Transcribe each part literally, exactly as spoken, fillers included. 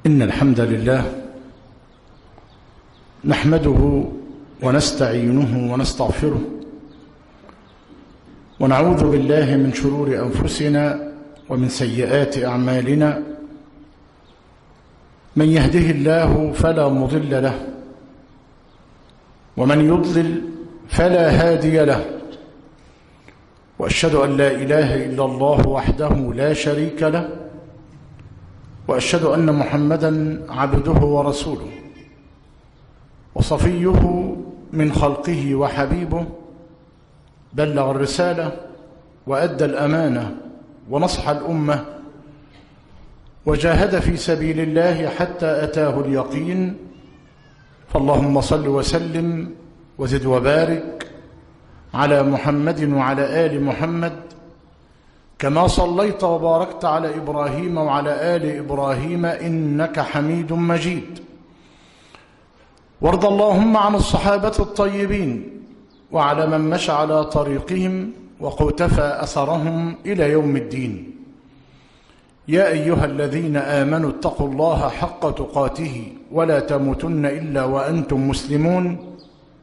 إن الحمد لله نحمده ونستعينه ونستغفره ونعوذ بالله من شرور أنفسنا ومن سيئات أعمالنا. من يهده الله فلا مضل له ومن يضلل فلا هادي له، وأشهد أن لا إله إلا الله وحده لا شريك له، وأشهد أن محمدًا عبده ورسوله وصفيه من خلقه وحبيبه، بلغ الرسالة وأدى الأمانة ونصح الأمة وجاهد في سبيل الله حتى أتاه اليقين. فاللهم صل وسلم وزد وبارك على محمد وعلى آل محمد كما صليت وباركت على إبراهيم وعلى آل إبراهيم إنك حميد مجيد. وارض اللهم عن الصحابة الطيبين وعلى من مشى على طريقهم وقتفى أثرهم إلى يوم الدين. يا أيها الذين آمنوا اتقوا الله حق تقاته ولا تموتن إلا وأنتم مسلمون.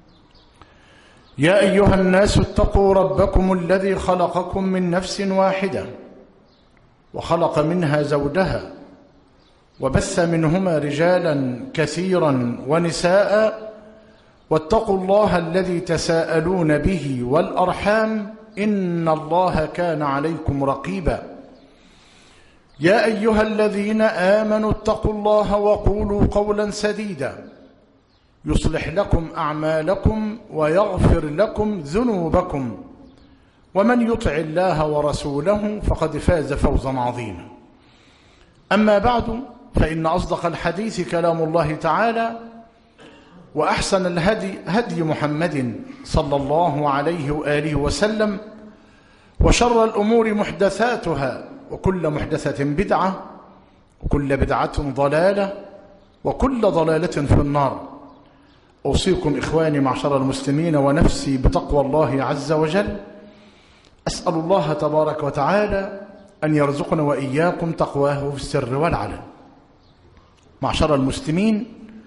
يا أيها الناس اتقوا ربكم الذي خلقكم من نفس واحدة وخلق منها زوجها وبث منهما رجالا كثيرا ونساء، واتقوا الله الذي تساءلون به والأرحام إن الله كان عليكم رقيبا. يا أيها الذين آمنوا اتقوا الله وقولوا قولا سديدا يصلح لكم أعمالكم ويغفر لكم ذنوبكم، ومن يطع الله ورسوله فقد فاز فوزا عظيما. أما بعد، فإن أصدق الحديث كلام الله تعالى، وأحسن الهدي هدي محمد صلى الله عليه وآله وسلم، وشر الأمور محدثاتها، وكل محدثة بدعة، وكل بدعة ضلالة، وكل ضلالة في النار. أوصيكم إخواني معشر المسلمين ونفسي بتقوى الله عز وجل. أسأل الله تبارك وتعالى أن يرزقنا وإياكم تقواه في السر والعلن. معشر المسلمين،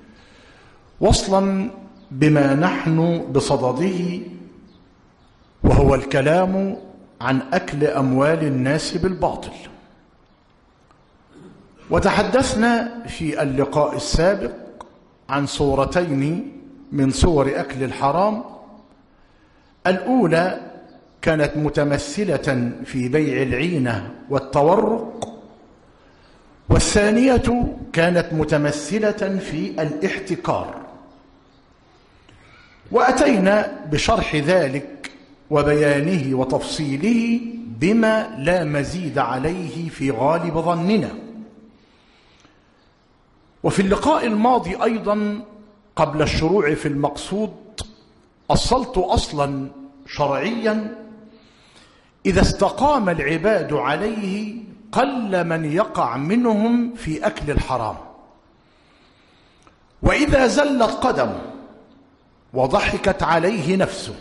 وصلا بما نحن بصدده، وهو الكلام عن أكل أموال الناس بالباطل. وتحدثنا في اللقاء السابق عن صورتين من صور أكل الحرام. الأولى كانت متمثلة في بيع العينة والتورق، والثانية كانت متمثلة في الاحتكار. وأتينا بشرح ذلك وبيانه وتفصيله بما لا مزيد عليه في غالب ظننا. وفي اللقاء الماضي أيضا قبل الشروع في المقصود أصلت أصلا شرعيا إذا استقام العباد عليه قل من يقع منهم في أكل الحرام، وإذا زلت قدمه وضحكت عليه نفسه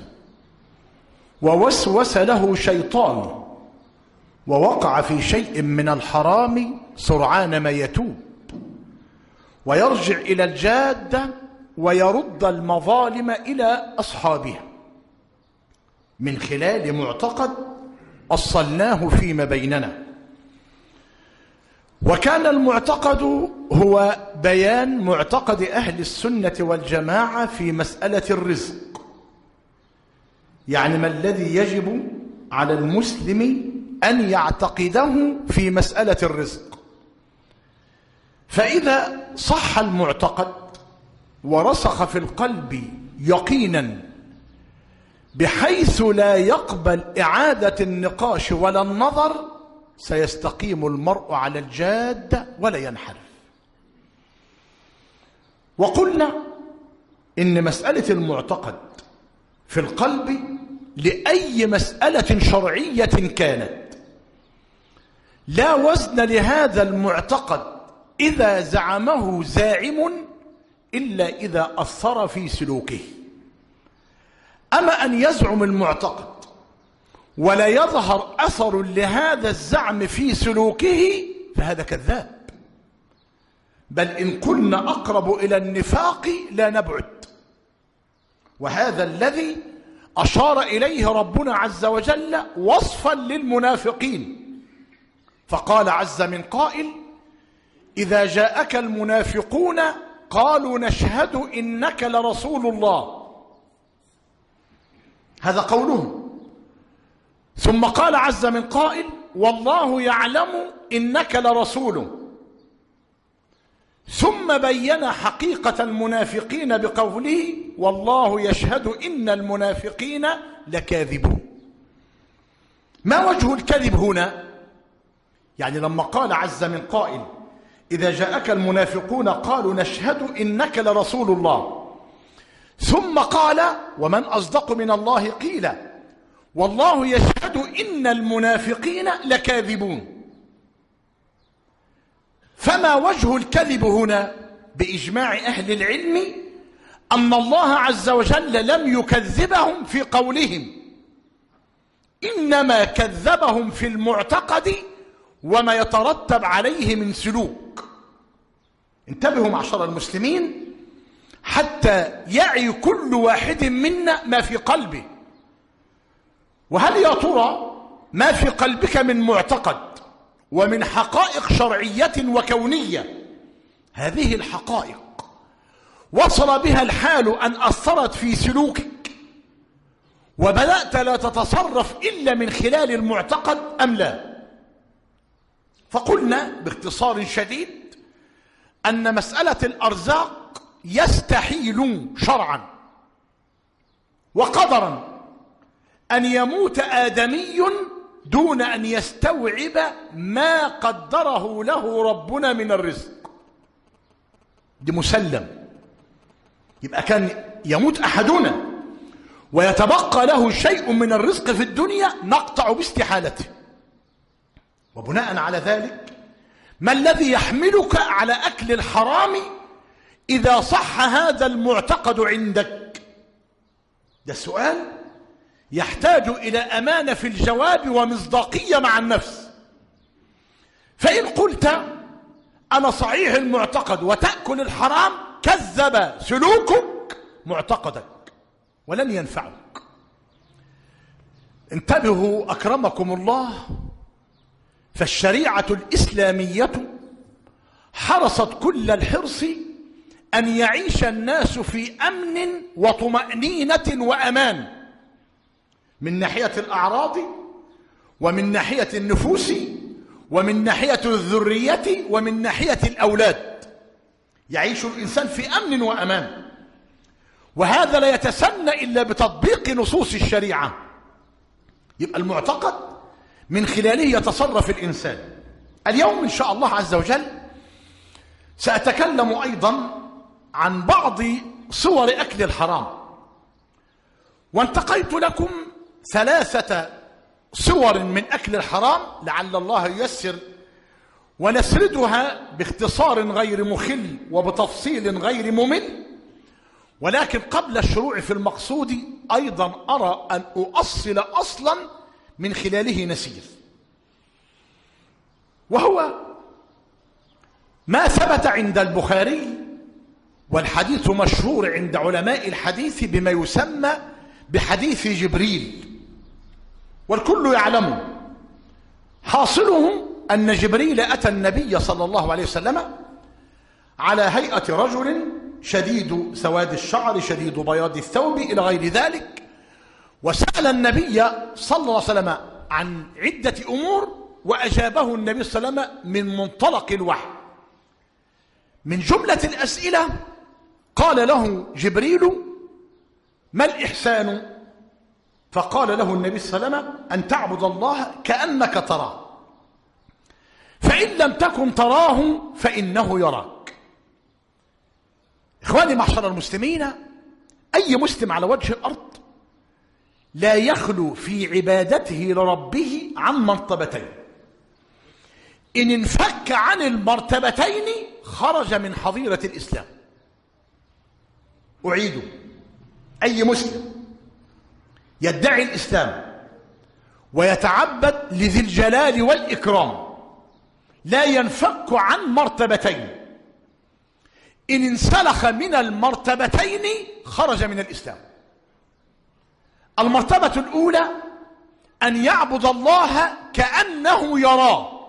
ووسوس له شيطان ووقع في شيء من الحرام سرعان ما يتوب ويرجع إلى الجادة ويرد المظالم إلى أصحابها من خلال معتقد أصلناه فيما بيننا. وكان المعتقد هو بيان معتقد أهل السنة والجماعة في مسألة الرزق، يعني ما الذي يجب على المسلم أن يعتقده في مسألة الرزق. فإذا صح المعتقد ورسخ في القلب يقينا بحيث لا يقبل إعادة النقاش ولا النظر، سيستقيم المرء على الجادة ولا ينحرف. وقلنا إن مسألة المعتقد في القلب لأي مسألة شرعية كانت لا وزن لهذا المعتقد إذا زعمه زاعم إلا إذا أثر في سلوكه. أما أن يزعم المعتقد ولا يظهر أثر لهذا الزعم في سلوكه فهذا كذاب. بل إن قلنا أقرب إلى النفاق لا نبعد. وهذا الذي أشار إليه ربنا عز وجل وصفا للمنافقين، فقال عز من قائل: إذا جاءك المنافقون قالوا نشهد إنك لرسول الله. هذا قولهم. ثم قال عز من قائل: والله يعلم إنك لرسوله. ثم بين حقيقة المنافقين بقوله: والله يشهد إن المنافقين لكاذبون. ما وجه الكذب هنا؟ يعني لما قال عز من قائل: إذا جاءك المنافقون قالوا نشهد إنك لرسول الله، ثم قال: ومن أصدق من الله قيلا، والله يشهد إن المنافقين لكاذبون. فما وجه الكذب هنا؟ بإجماع أهل العلم أن الله عز وجل لم يكذبهم في قولهم، إنما كذبهم في المعتقد وما يترتب عليه من سلوك. انتبهوا معشر المسلمين حتى يعي كل واحد منا ما في قلبه. وهل يا ترى ما في قلبك من معتقد ومن حقائق شرعية وكونية، هذه الحقائق وصل بها الحال أن أثرت في سلوكك وبدأت لا تتصرف إلا من خلال المعتقد أم لا؟ فقلنا باختصار شديد أن مسألة الأرزاق يستحيل شرعا وقدرا أن يموت آدمي دون أن يستوعب ما قدره له ربنا من الرزق. دي مسلم. يبقى كان يموت أحدنا ويتبقى له شيء من الرزق في الدنيا نقطع باستحالته. وبناء على ذلك ما الذي يحملك على أكل الحرام إذا صح هذا المعتقد عندك؟ ده السؤال يحتاج إلى أمانة في الجواب ومصداقية مع النفس. فإن قلت أنا صحيح المعتقد وتأكل الحرام، كذب سلوكك معتقدك ولن ينفعك. انتبهوا أكرمكم الله، فالشريعة الإسلامية حرصت كل الحرص أن يعيش الناس في أمن وطمأنينة وأمان، من ناحية الأعراض ومن ناحية النفوس ومن ناحية الذرية ومن ناحية الأولاد. يعيش الإنسان في أمن وأمان، وهذا لا يتسنى إلا بتطبيق نصوص الشريعة. يبقى المعتقد من خلاله يتصرف الإنسان. اليوم إن شاء الله عز وجل سأتكلم أيضا عن بعض صور أكل الحرام، وانتقيت لكم ثلاثة صور من أكل الحرام لعل الله ييسر ونسردها باختصار غير مخل وبتفصيل غير ممل. ولكن قبل الشروع في المقصود أيضا أرى أن أؤصل أصلا من خلاله نسير، وهو ما ثبت عند البخاري، والحديث مشهور عند علماء الحديث بما يسمى بحديث جبريل، والكل يعلمه. حاصله أن جبريل أتى النبي صلى الله عليه وسلم على هيئة رجل شديد سواد الشعر شديد بياض الثوب إلى غير ذلك، وسأل النبي صلى الله عليه وسلم عن عدة أمور، وأجابه النبي صلى الله عليه وسلم من منطلق الوحي. من جملة الأسئلة قال له جبريل: ما الإحسان؟ فقال له النبي صلى الله عليه وسلم: أن تعبد الله كأنك تراه، فإن لم تكن تراه فإنه يراك. إخواني معشر المسلمين، أي مسلم على وجه الأرض لا يخلو في عبادته لربه عن مرتبتين. إن انفك عن المرتبتين خرج من حظيرة الإسلام. أعيد: أي مسلم يدعي الإسلام ويتعبد لذي الجلال والإكرام لا ينفك عن مرتبتين: إن انسلخ من المرتبتين خرج من الإسلام. المرتبة الأولى أن يعبد الله كأنه يراه،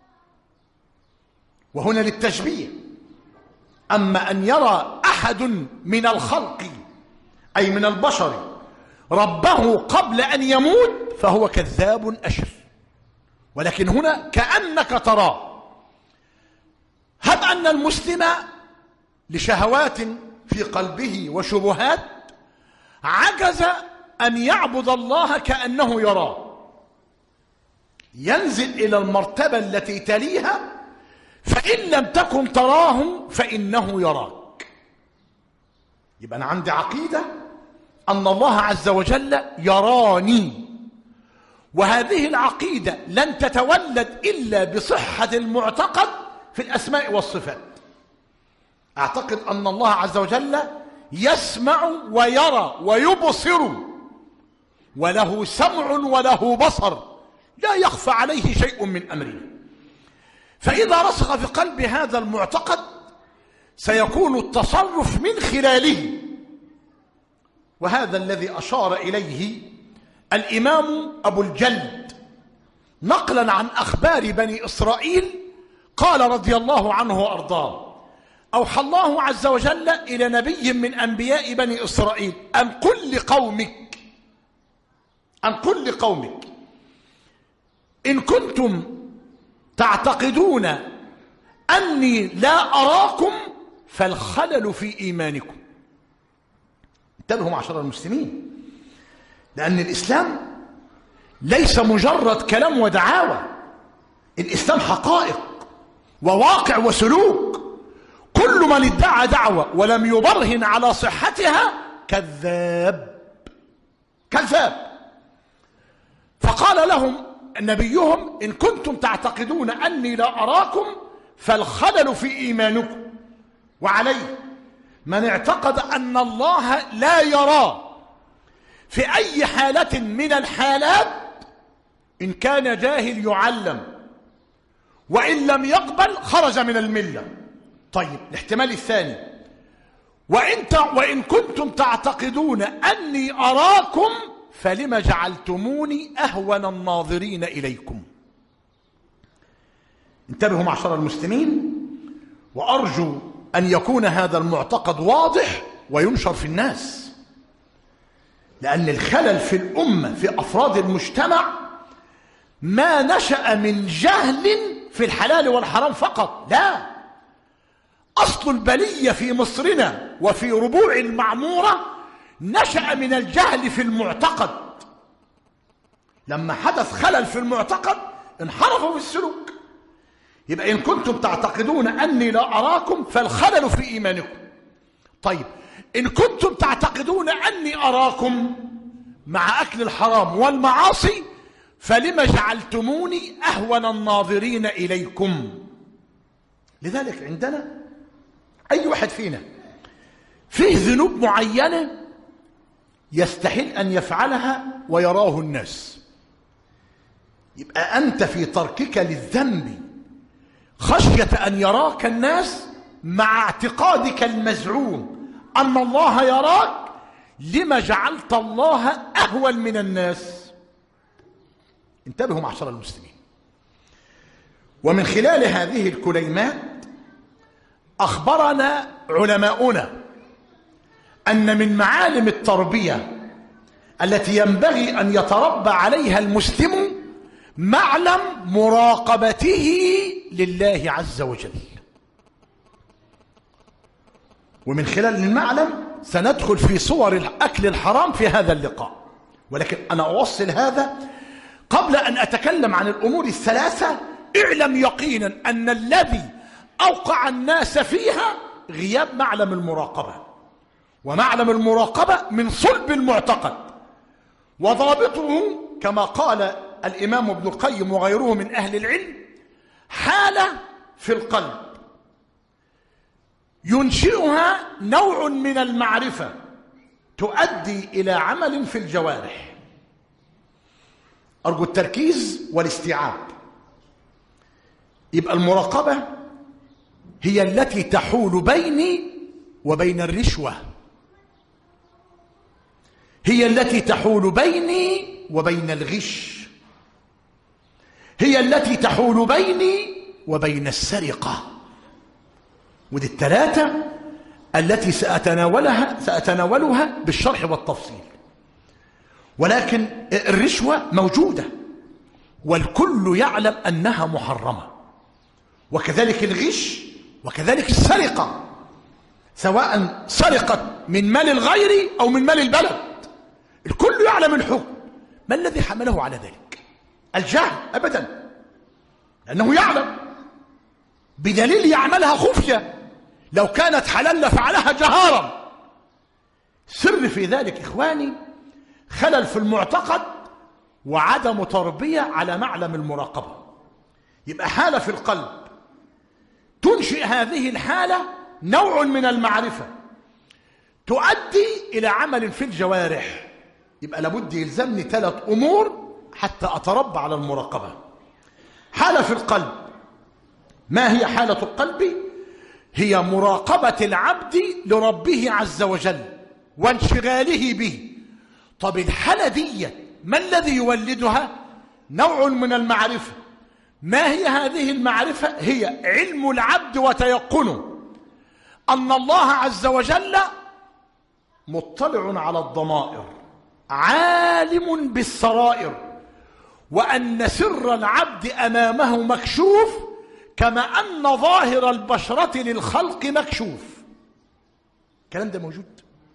وهنا للتشبيه. أما أن يرى أحد من الخلق أي من البشر ربه قبل أن يموت فهو كذاب أشر، ولكن هنا كأنك تراه. هب أن المسلم لشهوات في قلبه وشبهات عجز أن يعبد الله كأنه يراه، ينزل إلى المرتبة التي تليها، فإن لم تكن تراه فإنه يراك. يبقى أنا عندي عقيدة أن الله عز وجل يراني، وهذه العقيدة لن تتولد إلا بصحة المعتقد في الأسماء والصفات. أعتقد أن الله عز وجل يسمع ويرى ويبصر، وله سمع وله بصر، لا يخفى عليه شيء من أمره. فإذا رسخ في قلب هذا المعتقد سيكون التصرف من خلاله، وهذا الذي أشار إليه الإمام أبو الجلد نقلا عن أخبار بني إسرائيل. قال رضي الله عنه وأرضاه: أوحى الله عز وجل إلى نبي من أنبياء بني إسرائيل أن قل لقومك أن قل لقومك إن كنتم تعتقدون أني لا أراكم فالخلل في إيمانكم. انتبهوا معشر المسلمين، لأن الإسلام ليس مجرد كلام ودعاوى، الإسلام حقائق وواقع وسلوك. كل من ادعى دعوة ولم يبرهن على صحتها كذاب كذاب. فقال لهم نبيهم: إن كنتم تعتقدون أني لا أراكم فالخلل في إيمانكم. وعليه من اعتقد أن الله لا يراه في أي حالة من الحالات، إن كان جاهل يعلم، وإن لم يقبل خرج من الملة. طيب، الاحتمال الثاني: وإن, وإن كنتم تعتقدون أني أراكم فلم جعلتموني أهون الناظرين إليكم. انتبهوا معشر المسلمين، وأرجو أن يكون هذا المعتقد واضح وينشر في الناس، لأن الخلل في الأمة في أفراد المجتمع ما نشأ من جهل في الحلال والحرام فقط، لا، أصل البلية في مصرنا وفي ربوع المعمورة نشأ من الجهل في المعتقد. لما حدث خلل في المعتقد انحرفوا في السلوك. يبقى إن كنتم تعتقدون أني لا أراكم فالخلل في إيمانكم. طيب، إن كنتم تعتقدون أني أراكم مع أكل الحرام والمعاصي فلما جعلتموني أهون الناظرين إليكم. لذلك عندنا أي واحد فينا فيه ذنوب معينة يستحيل أن يفعلها ويراه الناس، يبقى أنت في تركك للذنب خشية أن يراك الناس مع اعتقادك المزعوم أن الله يراك، لما جعلت الله أهون من الناس. انتبهوا معشر المسلمين. ومن خلال هذه الكليمات أخبرنا علماؤنا أن من معالم التربية التي ينبغي أن يتربى عليها المسلم معلم مراقبته لله عز وجل. ومن خلال المعلم سندخل في صور الأكل الحرام في هذا اللقاء، ولكن أنا أوصل هذا قبل أن أتكلم عن الأمور الثلاثة. اعلم يقينا أن الذي أوقع الناس فيها غياب معلم المراقبة، ومعلم المراقبة من صلب المعتقد، وضابطه كما قال الإمام ابن القيم وغيره من أهل العلم حالة في القلب ينشئها نوع من المعرفة تؤدي إلى عمل في الجوارح. أرجو التركيز والاستيعاب. يبقى المراقبة هي التي تحول بيني وبين الرشوة، هي التي تحول بيني وبين الغش، هي التي تحول بيني وبين السرقة. ودي الثلاثة التي سأتناولها سأتناولها بالشرح والتفصيل. ولكن الرشوة موجودة والكل يعلم أنها محرمة، وكذلك الغش وكذلك السرقة، سواء سرقت من مال الغير أو من مال البلد، الكل يعلم الحكم. ما الذي حمله على ذلك؟ الجهل؟ أبدا، لأنه يعلم، بدليل يعملها خفية. لو كانت حلال لفعلها جهارا. سر في ذلك إخواني خلل في المعتقد وعدم تربية على معلم المراقبة. يبقى حالة في القلب تنشئ هذه الحالة نوع من المعرفة تؤدي إلى عمل في الجوارح. يبقى لابد يلزمني ثلاث أمور حتى أتربى على المراقبة. حالة في القلب. ما هي حالة القلب؟ هي مراقبة العبد لربه عز وجل وانشغاله به. طب الحالة دي ما الذي يولدها؟ نوع من المعرفة. ما هي هذه المعرفة؟ هي علم العبد وتيقنه أن الله عز وجل مطلع على الضمائر، عالم بالسرائر، وأن سر العبد أمامه مكشوف، كما أن ظاهر البشرة للخلق مكشوف. الكلام ده موجود.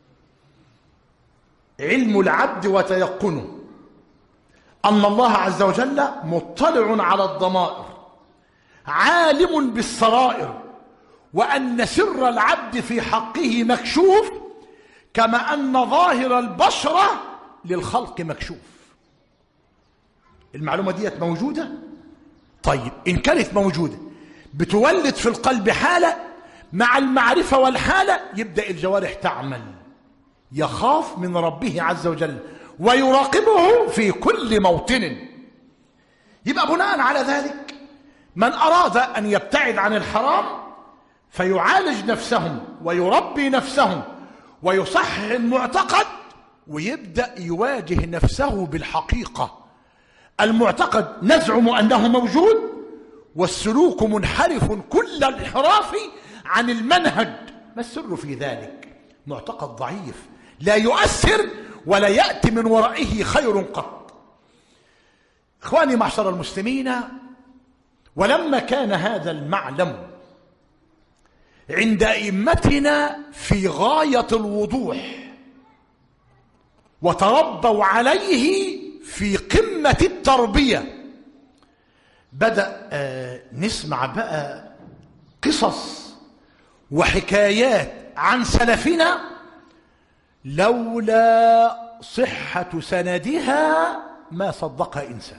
علم العبد وتيقنه أن الله عز وجل مطلع على الضمائر، عالم بالسرائر، وأن سر العبد في حقه مكشوف، كما أن ظاهر البشرة للخلق مكشوف. المعلومة ديت موجودة؟ طيب إن كانت موجودة بتولد في القلب حالة، مع المعرفة والحالة يبدأ الجوارح تعمل، يخاف من ربه عز وجل ويراقبه في كل موطن. يبقى بناء على ذلك من أراد أن يبتعد عن الحرام فيعالج نفسه ويربي نفسه ويصحح المعتقد، ويبدأ يواجه نفسه بالحقيقة. المعتقد نزعم أنه موجود، والسلوك منحرف كل الانحراف عن المنهج. ما السر في ذلك؟ معتقد ضعيف لا يؤثر ولا يأتي من ورائه خير قط. إخواني معشر المسلمين، ولما كان هذا المعلم عند أئمتنا في غاية الوضوح وتربوا عليه في قمة التربية، بدأ نسمع بقى قصص وحكايات عن سلفنا لولا صحة سندها ما صدقها إنسان.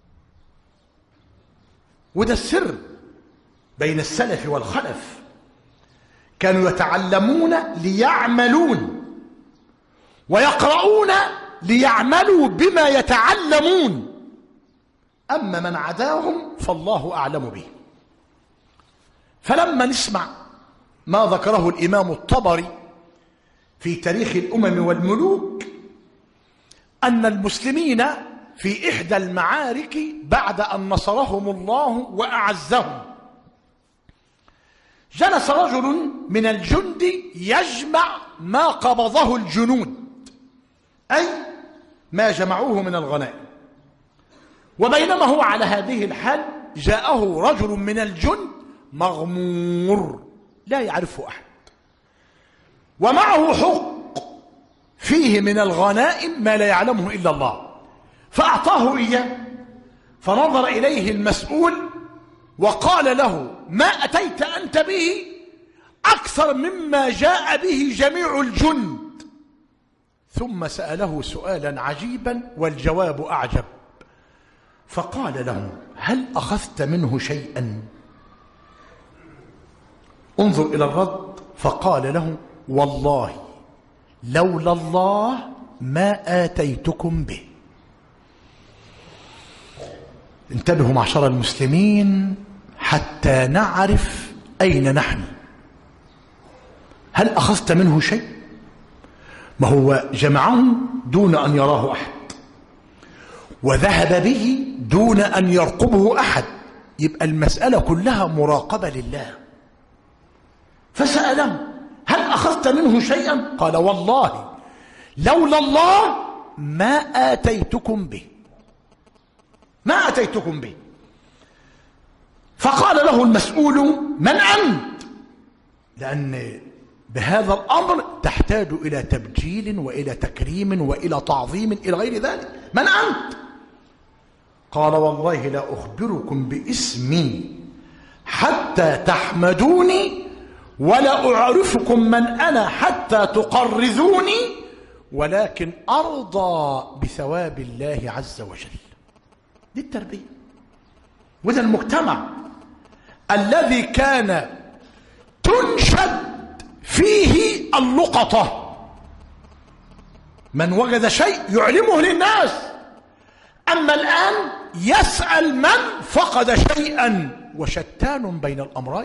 وده السر بين السلف والخلف، كانوا يتعلمون ليعملون ويقرؤون ليعملوا بما يتعلمون، أما من عداهم فالله أعلم به. فلما نسمع ما ذكره الإمام الطبري في تاريخ الأمم والملوك أن المسلمين في إحدى المعارك بعد أن نصرهم الله وأعزهم، جلس رجل من الجند يجمع ما قبضه الجنود، أي ما جمعوه من الغنائم. وبينما هو على هذه الحال جاءه رجل من الجند مغمور لا يعرفه أحد، ومعه حق فيه من الغنائم ما لا يعلمه إلا الله، فأعطاه إياه. فنظر إليه المسؤول وقال له: ما أتيت أنت به أكثر مما جاء به جميع الجند. ثم سأله سؤالا عجيبا والجواب أعجب، فقال له: هل أخذت منه شيئا؟ انظر إلى الرد، فقال له: والله لولا الله ما آتيتكم به. انتبهوا معشر المسلمين حتى نعرف أين نحن؟ هل أخذت منه شيء؟ ما هو جمعه دون أن يراه أحد، وذهب به دون أن يرقبه أحد، يبقى المسألة كلها مراقبة لله. فسأله: هل أخذت منه شيئا؟ قال: والله لولا الله ما آتيتكم به، ما آتيتكم به. فقال له المسؤول: من أنت؟ لأن بهذا الأمر تحتاج إلى تبجيل وإلى تكريم وإلى تعظيم إلى غير ذلك. من أنت؟ قال: والله لا أخبركم باسمي حتى تحمدوني، ولا أعرفكم من أنا حتى تقرذوني، ولكن أرضى بثواب الله عز وجل. دي التربية، وده المجتمع الذي كان تنشد فيه اللقطة، من وجد شيء يعلمه للناس. أما الآن يسأل من فقد شيئا، وشتان بين الأمرين.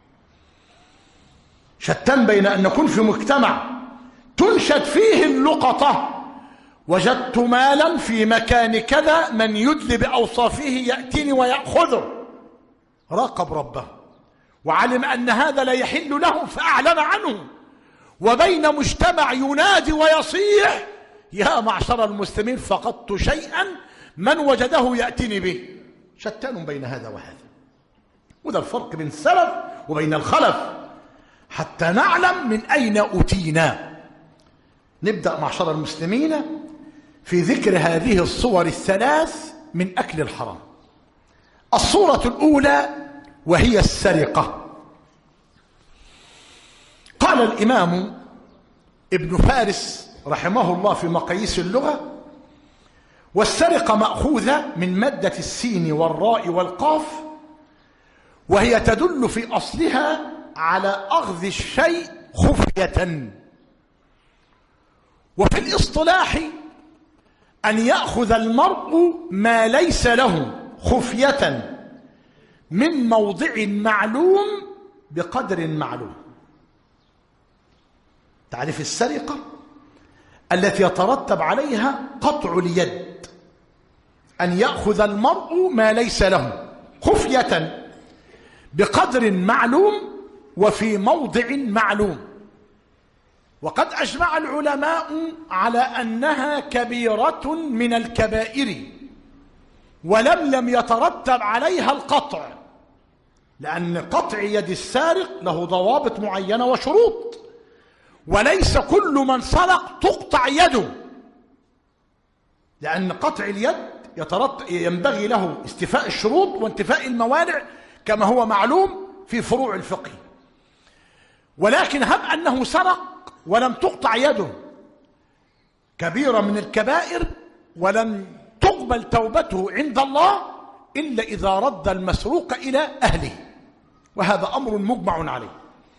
شتان بين أن نكون في مجتمع تنشد فيه اللقطة: وجدت مالا في مكان كذا، من يدلي بأوصافه يأتيني ويأخذه، راقب ربه وعلم أن هذا لا يحل له فأعلن عنه، وبين مجتمع ينادي ويصيح: يا معشر المسلمين فقدت شيئا، من وجده يأتيني به. شتان بين هذا وهذا، وده الفرق بين السلف وبين الخلف، حتى نعلم من أين أتينا. نبدأ معشر المسلمين في ذكر هذه الصور الثلاث من أكل الحرام. الصورة الأولى وهي السرقة. قال الإمام ابن فارس رحمه الله في مقاييس اللغة: والسرقة مأخوذة من مادة السين والراء والقاف، وهي تدل في أصلها على أخذ الشيء خفية. وفي الاصطلاح أن يأخذ المرء ما ليس له خفية من موضع معلوم بقدر معلوم. تعرف السرقة التي يترتب عليها قطع اليد، أن يأخذ المرء ما ليس له خفية بقدر معلوم وفي موضع معلوم. وقد أجمع العلماء على أنها كبيرة من الكبائر، ولم لم يترتب عليها القطع، لأن قطع يد السارق له ضوابط معينة وشروط، وليس كل من سرق تقطع يده، لأن قطع اليد ينبغي له استيفاء الشروط وانتفاء الموانع كما هو معلوم في فروع الفقه. ولكن هب أنه سرق ولم تقطع يده، كبيرة من الكبائر، ولم تقبل توبته عند الله إلا إذا رد المسروق إلى أهله، وهذا أمر مجمع عليه.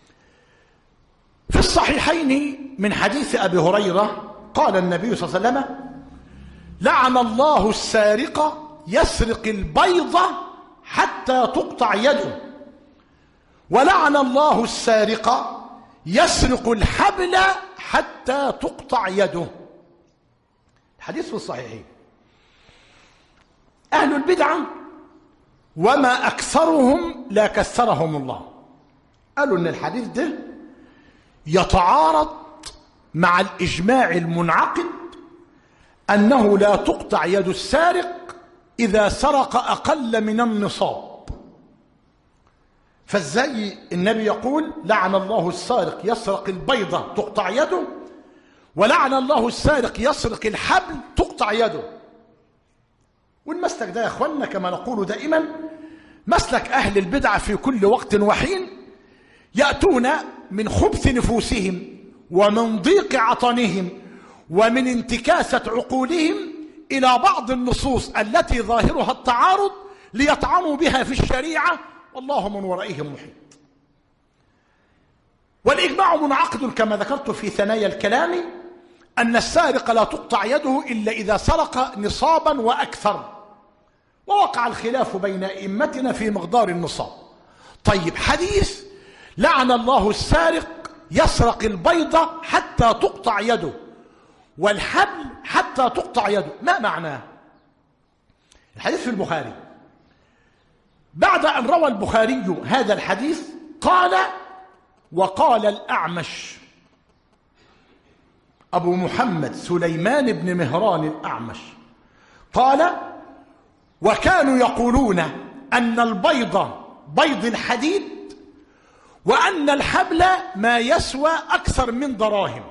في الصحيحين من حديث أبي هريرة قال النبي صلى الله عليه وسلم: لعن الله السارق يسرق البيضة حتى تقطع يده، ولعن الله السارق يسرق الحبل حتى تقطع يده. الحديث في الصحيحين. أهل البدعة وما أكثرهم لا كثرهم الله قالوا أن الحديث ده يتعارض مع الإجماع المنعقد أنه لا تقطع يد السارق إذا سرق أقل من النصاب. فازاي النبي يقول لعن الله السارق يسرق البيضة تقطع يده، ولعن الله السارق يسرق الحبل تقطع يده؟ والمسلك ده يا اخوانا كما نقول دائما مسلك أهل البدع في كل وقت وحين، يأتون من خبث نفوسهم ومن ضيق عطنهم ومن انتكاسة عقولهم إلى بعض النصوص التي ظاهرها التعارض ليطعنوا بها في الشريعة، والله من ورائهم محيط. والإجماع منعقد كما ذكرت في ثنايا الكلام أن السارق لا تقطع يده إلا إذا سرق نصابا وأكثر، ووقع الخلاف بين أئمتنا في مقدار النصاب. طيب، حديث لعن الله السارق يسرق البيضة حتى تقطع يده والحبل حتى تقطع يده. ما معناه؟ الحديث في البخاري. بعد أن روى البخاري هذا الحديث قال: وقال الأعمش أبو محمد سليمان بن مهران الأعمش قال: وكانوا يقولون أن البيض بيض الحديد وأن الحبل ما يسوى أكثر من دراهم.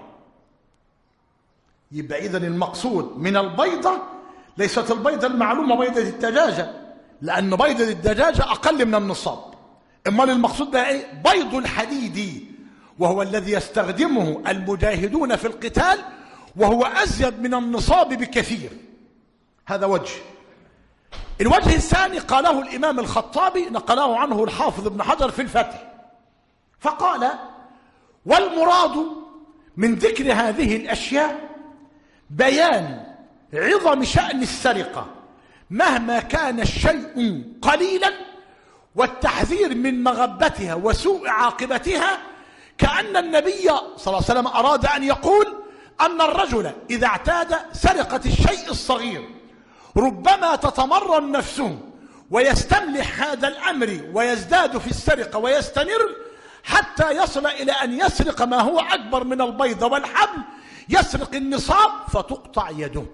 يبقى إذن المقصود من البيضة ليست البيضة المعلومة بيضة الدجاجة، لأن بيضة الدجاجة أقل من النصاب. إما المقصود بقى إيه؟ بيض الحديد، وهو الذي يستخدمه المجاهدون في القتال، وهو أزيد من النصاب بكثير. هذا وجه. الوجه الثاني قاله الإمام الخطابي، نقله عنه الحافظ ابن حجر في الفتح، فقال: والمراد من ذكر هذه الأشياء بيان عظم شأن السرقة مهما كان الشيء قليلا، والتحذير من مغبتها وسوء عاقبتها، كأن النبي صلى الله عليه وسلم أراد أن يقول أن الرجل إذا اعتاد سرقة الشيء الصغير ربما تتمرن نفسه ويستملح هذا الأمر ويزداد في السرقة ويستمر حتى يصل إلى أن يسرق ما هو أكبر من البيضة والحبل، يسرق النصاب فتقطع يده.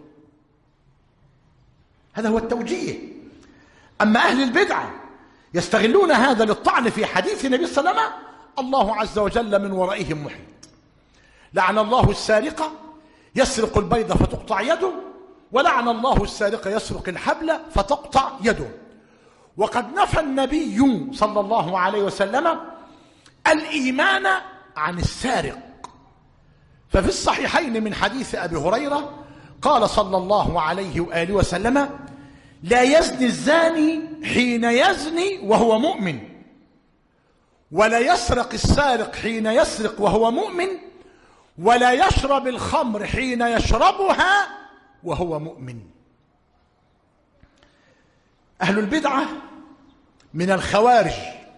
هذا هو التوجيه. أما أهل البدعة يستغلون هذا للطعن في حديث النبي صلى الله عليه وسلم، الله عز وجل من ورائهم محيط. لعن الله السارق يسرق البيضة فتقطع يده، ولعن الله السارق يسرق الحبل فتقطع يده. وقد نفى النبي صلى الله عليه وسلم الإيمان عن السارق. ففي الصحيحين من حديث أبي هريرة قال صلى الله عليه وآله وسلم: لا يزني الزاني حين يزني وهو مؤمن، ولا يسرق السارق حين يسرق وهو مؤمن، ولا يشرب الخمر حين يشربها وهو مؤمن. أهل البدعة من الخوارج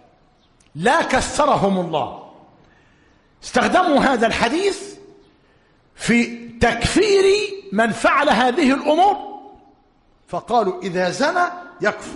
لا كسرهم الله استخدموا هذا الحديث في تكفير من فعل هذه الأمور، فقالوا إذا زنى يكفر،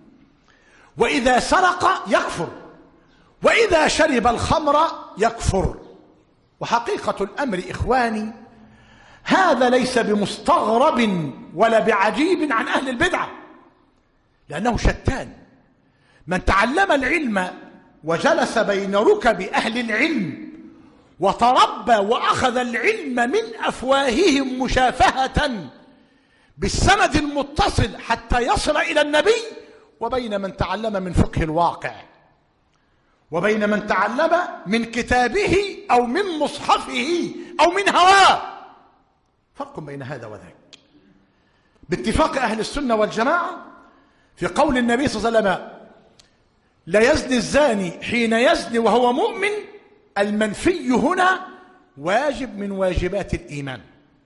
وإذا سرق يكفر، وإذا شرب الخمر يكفر. وحقيقة الأمر إخواني هذا ليس بمستغرب ولا بعجيب عن أهل البدعة، لأنه شتان. من تعلم العلم وجلس بين ركب أهل العلم وتربى وأخذ العلم من أفواههم مشافهة بالسند المتصل حتى يصل إلى النبي، وبين من تعلم من فقه الواقع، وبين من تعلم من كتابه أو من مصحفه أو من هواه. فرق بين هذا وذاك. باتفاق أهل السنة والجماعة في قول النبي صلى الله عليه وسلم: لا يزني الزاني حين يزني وهو مؤمن، المنفي هنا واجب من واجبات الإيمان،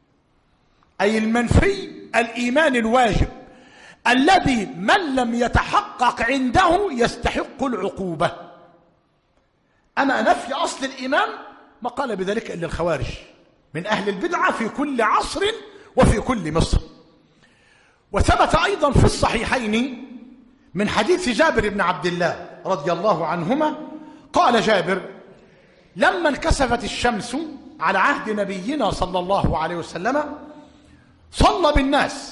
أي المنفي الإيمان الواجب الذي من لم يتحقق عنده يستحق العقوبة. أما نفي أصل الإيمان ما قال بذلك إلا الخوارج من أهل البدعة في كل عصر وفي كل مصر. وثبت أيضا في الصحيحين من حديث جابر بن عبد الله رضي الله عنهما قال جابر: لما انكسفت الشمس على عهد نبينا صلى الله عليه وسلم صلى بالناس،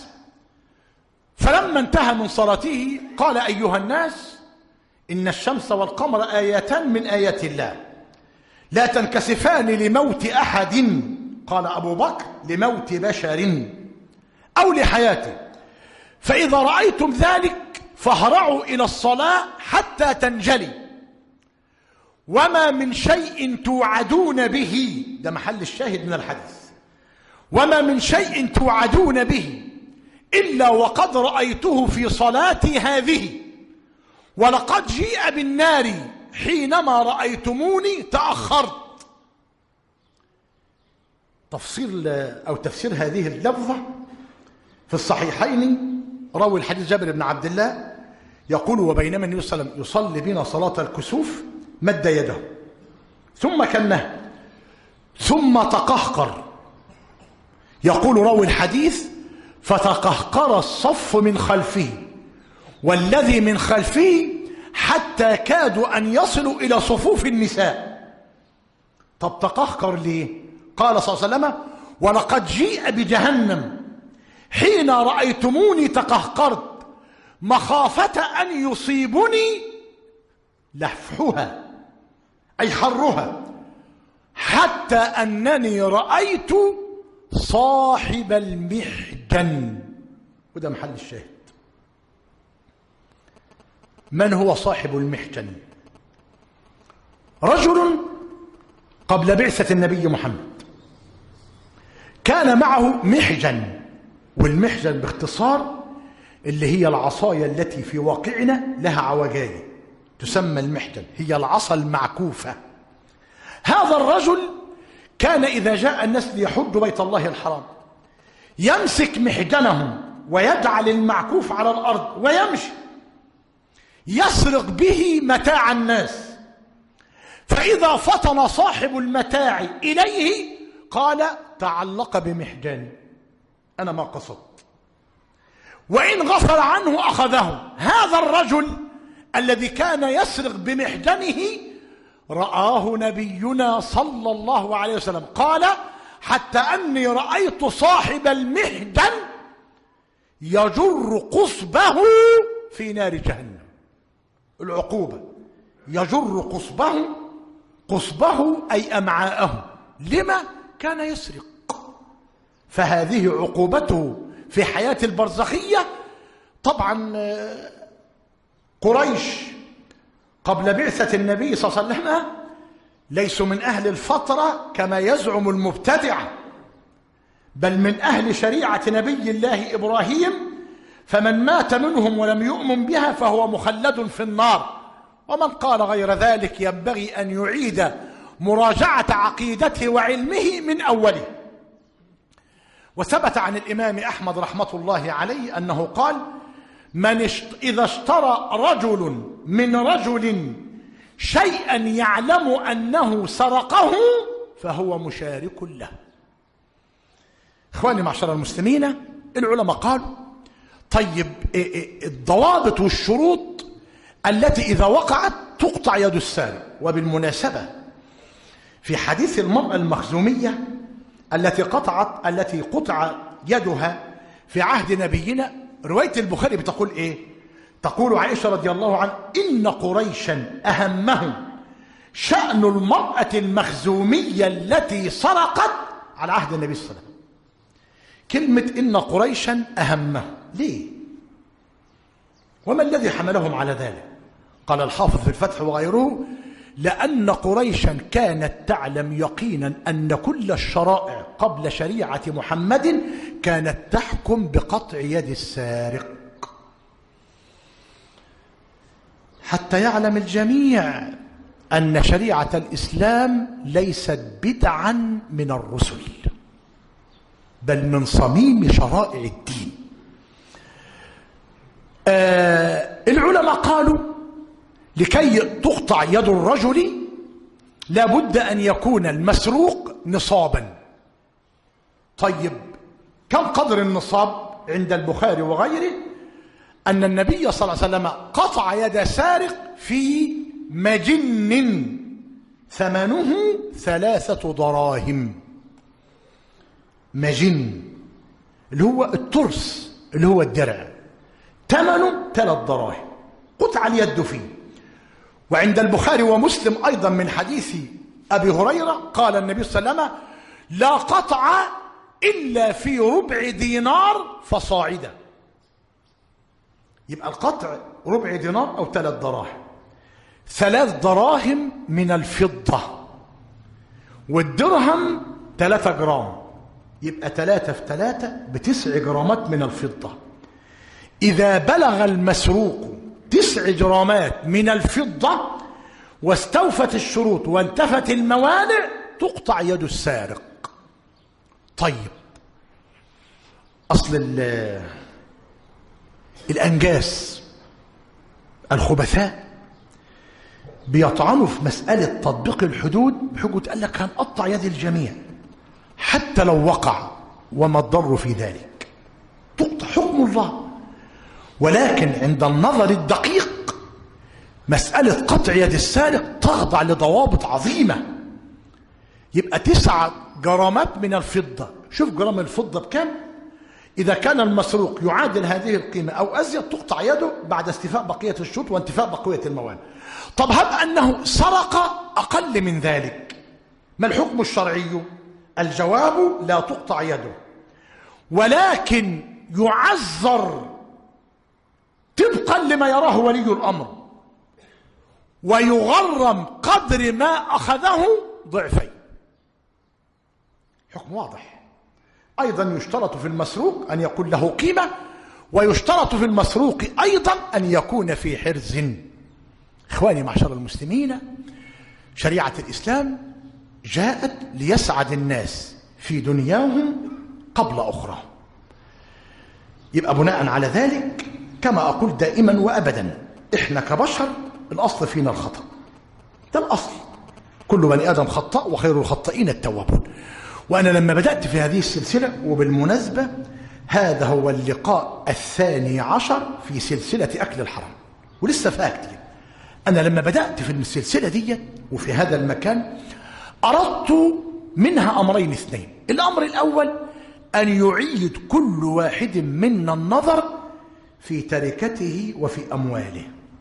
فلما انتهى من صلاته قال: أيها الناس، إن الشمس والقمر آيتان من آيات الله لا تنكسفان لموت أحد، قال أبو بكر: لموت بشر أو لحياته، فإذا رأيتم ذلك فاهرعوا إلى الصلاة حتى تنجلي، وما من شيء توعدون به، ده محل الشاهد من الحديث، وما من شيء توعدون به إلا وقد رأيته في صلاتي هذه، ولقد جيء بالنار حينما رأيتموني تأخرت. تفصيل أو تفسير هذه اللفظة في الصحيحين روي الحديث جابر بن عبد الله يقول: وبينما النبي صلى الله عليه وسلم يصلي بنا صلاة الكسوف مد يده ثم كنه ثم تقهقر. يقول راوي الحديث: فتقهقر الصف من خلفه والذي من خلفه حتى كادوا أن يصلوا إلى صفوف النساء. طب تقهقر ليه؟ قال صلى الله عليه وسلم: ولقد جيء بجهنم حين رأيتموني تقهقرت مخافة أن يصيبني لهفها أي حرها، حتى أنني رأيت صاحب المحجن. وده محل الشاهد. من هو صاحب المحجن؟ رجل قبل بعثة النبي محمد كان معه محجن، والمحجن باختصار اللي هي العصاية التي في واقعنا لها عوجاية تسمى المحجن، هي العصا المعكوفة. هذا الرجل كان إذا جاء الناس ليحج بيت الله الحرام يمسك محجنهم ويجعل المعكوف على الأرض ويمشي يسرق به متاع الناس، فإذا فطن صاحب المتاع إليه قال: تعلق بمحجني، أنا ما قصدت. وإن غفل عنه أخذه. هذا الرجل الذي كان يسرق بمحجنه رآه نبينا صلى الله عليه وسلم، قال: حتى أني رأيت صاحب المحجن يجر قصبه في نار جهنم. العقوبة يجر قصبه، قصبه أي أمعاءه. لما؟ كان يسرق. فهذه عقوبته في حياة البرزخية. طبعا قريش قبل بعثة النبي صلى الله عليه وسلم ليسوا من أهل الفترة كما يزعم المبتدعة، بل من أهل شريعة نبي الله إبراهيم، فمن مات منهم ولم يؤمن بها فهو مخلد في النار. ومن قال غير ذلك ينبغي أن يعيد مراجعة عقيدته وعلمه من أوله. وثبت عن الإمام أحمد رحمة الله عليه أنه قال: من اشت... إذا اشترى رجل من رجل شيئا يعلم أنه سرقه فهو مشارك له. إخواني معشر المسلمين، العلماء قالوا: طيب الضوابط والشروط التي إذا وقعت تقطع يد السارق. وبالمناسبة في حديث المرأة المخزومية التي قطعت التي قطع يدها في عهد نبينا، رواية البخاري بتقول إيه؟ تقول عائشة رضي الله عنها: إن قريشا أهمهم شأن المرأة المخزومية التي سرقت على عهد النبي صلى الله عليه وسلم. كلمة إن قريشا أهمهم ليه؟ وما الذي حملهم على ذلك؟ قال الحافظ في الفتح وغيره: لأن قريشا كانت تعلم يقينا أن كل الشرائع قبل شريعة محمد كانت تحكم بقطع يد السارق، حتى يعلم الجميع أن شريعة الإسلام ليست بدعا من الرسل بل من صميم شرائع الدين. آه العلماء قالوا: لكي تقطع يد الرجل لا بد أن يكون المسروق نصابا. طيب كم قدر النصاب؟ عند البخاري وغيره أن النبي صلى الله عليه وسلم قطع يد سارق في مجن ثمنه ثلاثة دراهم. مجن اللي هو الترس اللي هو الدرع، ثمنه ثلاث دراهم، قطع اليد فيه. وعند البخاري ومسلم أيضا من حديث أبي هريرة قال النبي صلى الله عليه وسلم: لا قطع إلا في ربع دينار فصاعدا. يبقى القطع ربع دينار أو ثلاث دراهم. ثلاث دراهم من الفضة، والدرهم ثلاثة جرام، يبقى ثلاثة في ثلاثة بتسع جرامات من الفضة. إذا بلغ المسروق تسع جرامات من الفضة واستوفت الشروط وانتفت الموانع تقطع يد السارق. طيب أصل الأنجاس الخبثاء بيطعنوا في مسألة تطبيق الحدود بحجة قال لك هنقطع يد الجميع حتى لو وقع وما الضر في ذلك، تقطع حكم الله. ولكن عند النظر الدقيق مسألة قطع يد السارق تخضع لضوابط عظيمة. يبقى تسعة جرامات من الفضة، شوف جرام الفضة بكام؟ إذا كان المسروق يعادل هذه القيمة أو أزيد تقطع يده بعد استيفاء بقية الشروط وانتفاء بقية الموانع. طب هب أنه سرق أقل من ذلك، ما الحكم الشرعي؟ الجواب لا تقطع يده، ولكن يعذر طبقا لما يراه ولي الأمر، ويغرم قدر ما أخذه ضعفين. حكم واضح. أيضا يشترط في المسروق أن يكون له قيمة، ويشترط في المسروق أيضا أن يكون في حرز. إخواني معشر المسلمين، شريعة الإسلام جاءت ليسعد الناس في دنياهم قبل أخرى. يبقى بناء على ذلك كما أقول دائما وأبدا، إحنا كبشر الأصل فينا الخطأ، ده الأصل، كل بني آدم خطاء وخير الخطائين التوابون. وأنا لما بدأت في هذه السلسلة، وبالمناسبة هذا هو اللقاء الثاني عشر في سلسلة أكل الحرام ولسه فيها كتير. أنا لما بدأت في السلسلة دي وفي هذا المكان أردت منها أمرين اثنين. الأمر الأول أن يعيد كل واحد منا النظر في تركته وفي أمواله،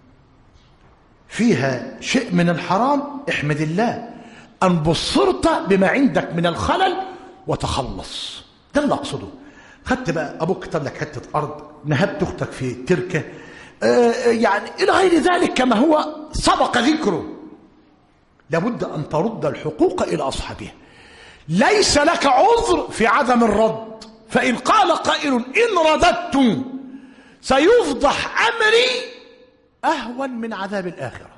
فيها شيء من الحرام احمد الله أن بصرت بما عندك من الخلل وتخلص. ده اللي أقصده. خدت بقى أبوك كتب لك حتة أرض، نهبت أختك في تركة، آه يعني إلى غير ذلك كما هو سبق ذكره. لابد أن ترد الحقوق إلى أصحابها. ليس لك عذر في عدم الرد، فإن قال قائل إن رددت سيفضح أمري أهون من عذاب الآخرة،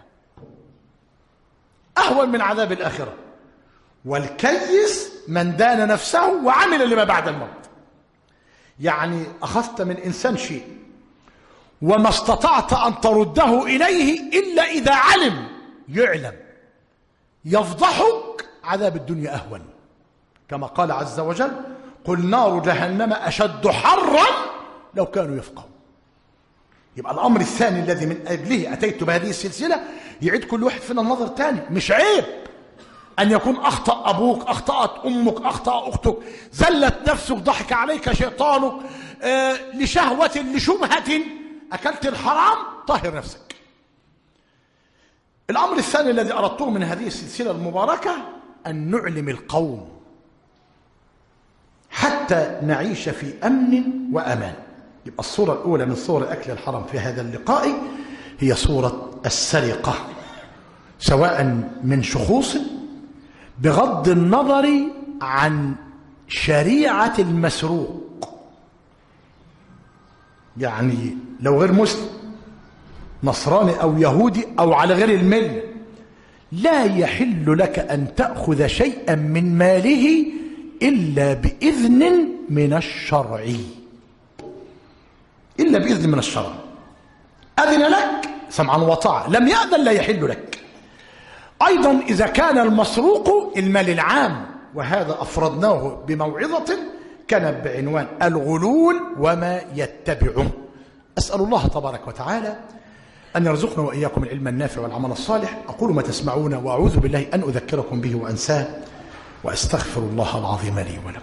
أهون من عذاب الآخرة. والكيس من دان نفسه وعمل لما بعد الموت. يعني أخذت من إنسان شيء وما استطعت أن ترده إليه إلا إذا علم، يعلم يفضحك، عذاب الدنيا أهون. كما قال عز وجل قل نار جهنم أشد حرا لو كانوا يفقهون. يبقى الأمر الثاني الذي من أجله أتيت بهذه السلسلة يعيد كل واحد فينا النظر تاني. مش عيب أن يكون أخطأ أبوك، أخطأت أمك، أخطأ أختك، زلت نفسك، ضحك عليك شيطانك، آه لشهوة لشبهة، أكلت الحرام، طهر نفسك. الأمر الثاني الذي أردته من هذه السلسلة المباركة أن نعلم القوم حتى نعيش في أمن وأمان. يبقى الصورة الأولى من صور أكل الحرام في هذا اللقاء هي صورة السرقة، سواء من شخوص بغض النظر عن شريعة المسروق. يعني لو غير مسلم، نصراني أو يهودي أو على غير الملة، لا يحل لك أن تأخذ شيئا من ماله إلا بإذن من الشرع، إلا بإذن من الشرع. أذن لك سمعا وطاعة، لم يأذن لا يحل لك. أيضا إذا كان المسروق المال العام، وهذا أفردناه بموعظة كانت بعنوان الغلول وما يتبعه. أسأل الله تبارك وتعالى أن يرزقنا وإياكم العلم النافع والعمل الصالح. أقول ما تسمعون وأعوذ بالله أن أذكركم به وأنساه، وأستغفر الله العظيم لي ولكم.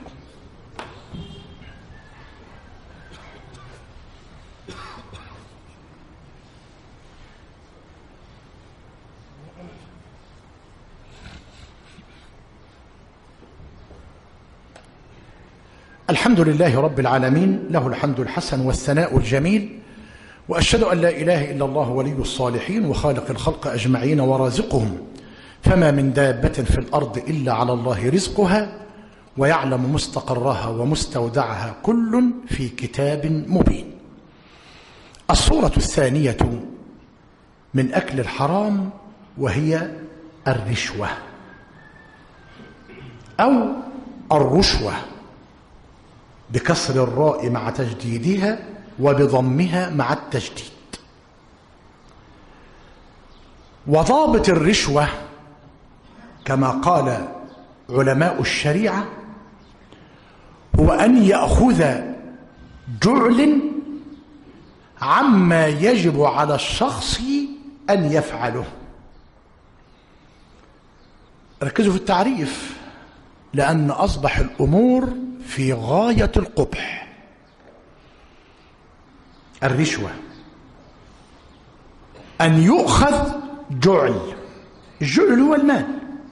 الحمد لله رب العالمين، له الحمد الحسن والثناء الجميل، وأشهد أن لا إله إلا الله ولي الصالحين وخالق الخلق أجمعين ورازقهم، فما من دابة في الأرض إلا على الله رزقها ويعلم مستقرها ومستودعها كل في كتاب مبين. الصورة الثانية من أكل الحرام وهي الرشوة أو الرشوة بكسر الراء مع تجديدها وبضمها مع التجديد. وضابط الرشوة كما قال علماء الشريعة هو أن يأخذ جعل عما يجب على الشخص أن يفعله. ركزوا في التعريف لأن أصبح الأمور في غاية القبح. الرشوة أن يؤخذ جعل، الجعل هو المال،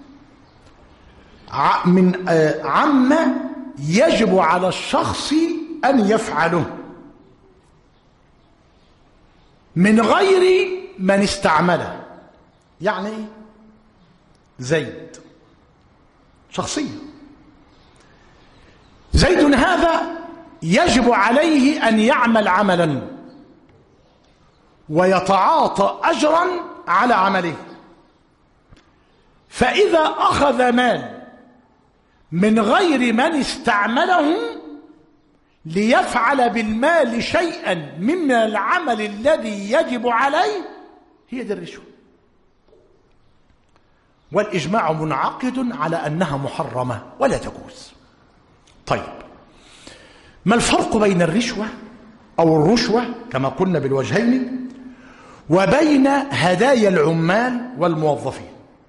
من عما يجب على الشخص أن يفعله من غير من استعمله. يعني زيد شخصية، زيد هذا يجب عليه أن يعمل عملا ويتعاطى أجرا على عمله، فإذا أخذ مال من غير من استعمله ليفعل بالمال شيئا من العمل الذي يجب عليه، هي دي الرشوة. والإجماع منعقد على أنها محرمة ولا تجوز. طيب، ما الفرق بين الرشوة أو الرشوة كما قلنا بالوجهين وبين هدايا العمال والموظفين؟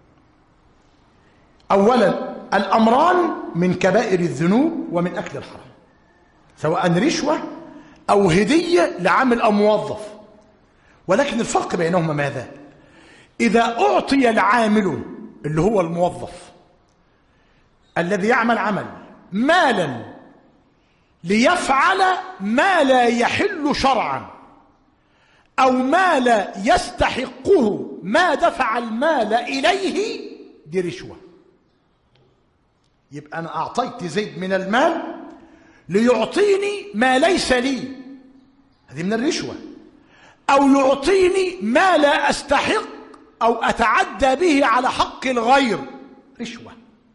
أولا، الأمران من كبائر الذنوب ومن أكل الحرام، سواء رشوة أو هدية لعامل أو موظف. ولكن الفرق بينهما ماذا؟ إذا أعطي العامل اللي هو الموظف الذي يعمل عمل مالا ليفعل ما لا يحل شرعا أو ما لا يستحقه ما دفع المال إليه، دي رشوة. يبقى أنا أعطيت زيد من المال ليعطيني ما ليس لي، هذه من الرشوة. أو يعطيني ما لا أستحق أو أتعدى به على حق الغير، رشوة.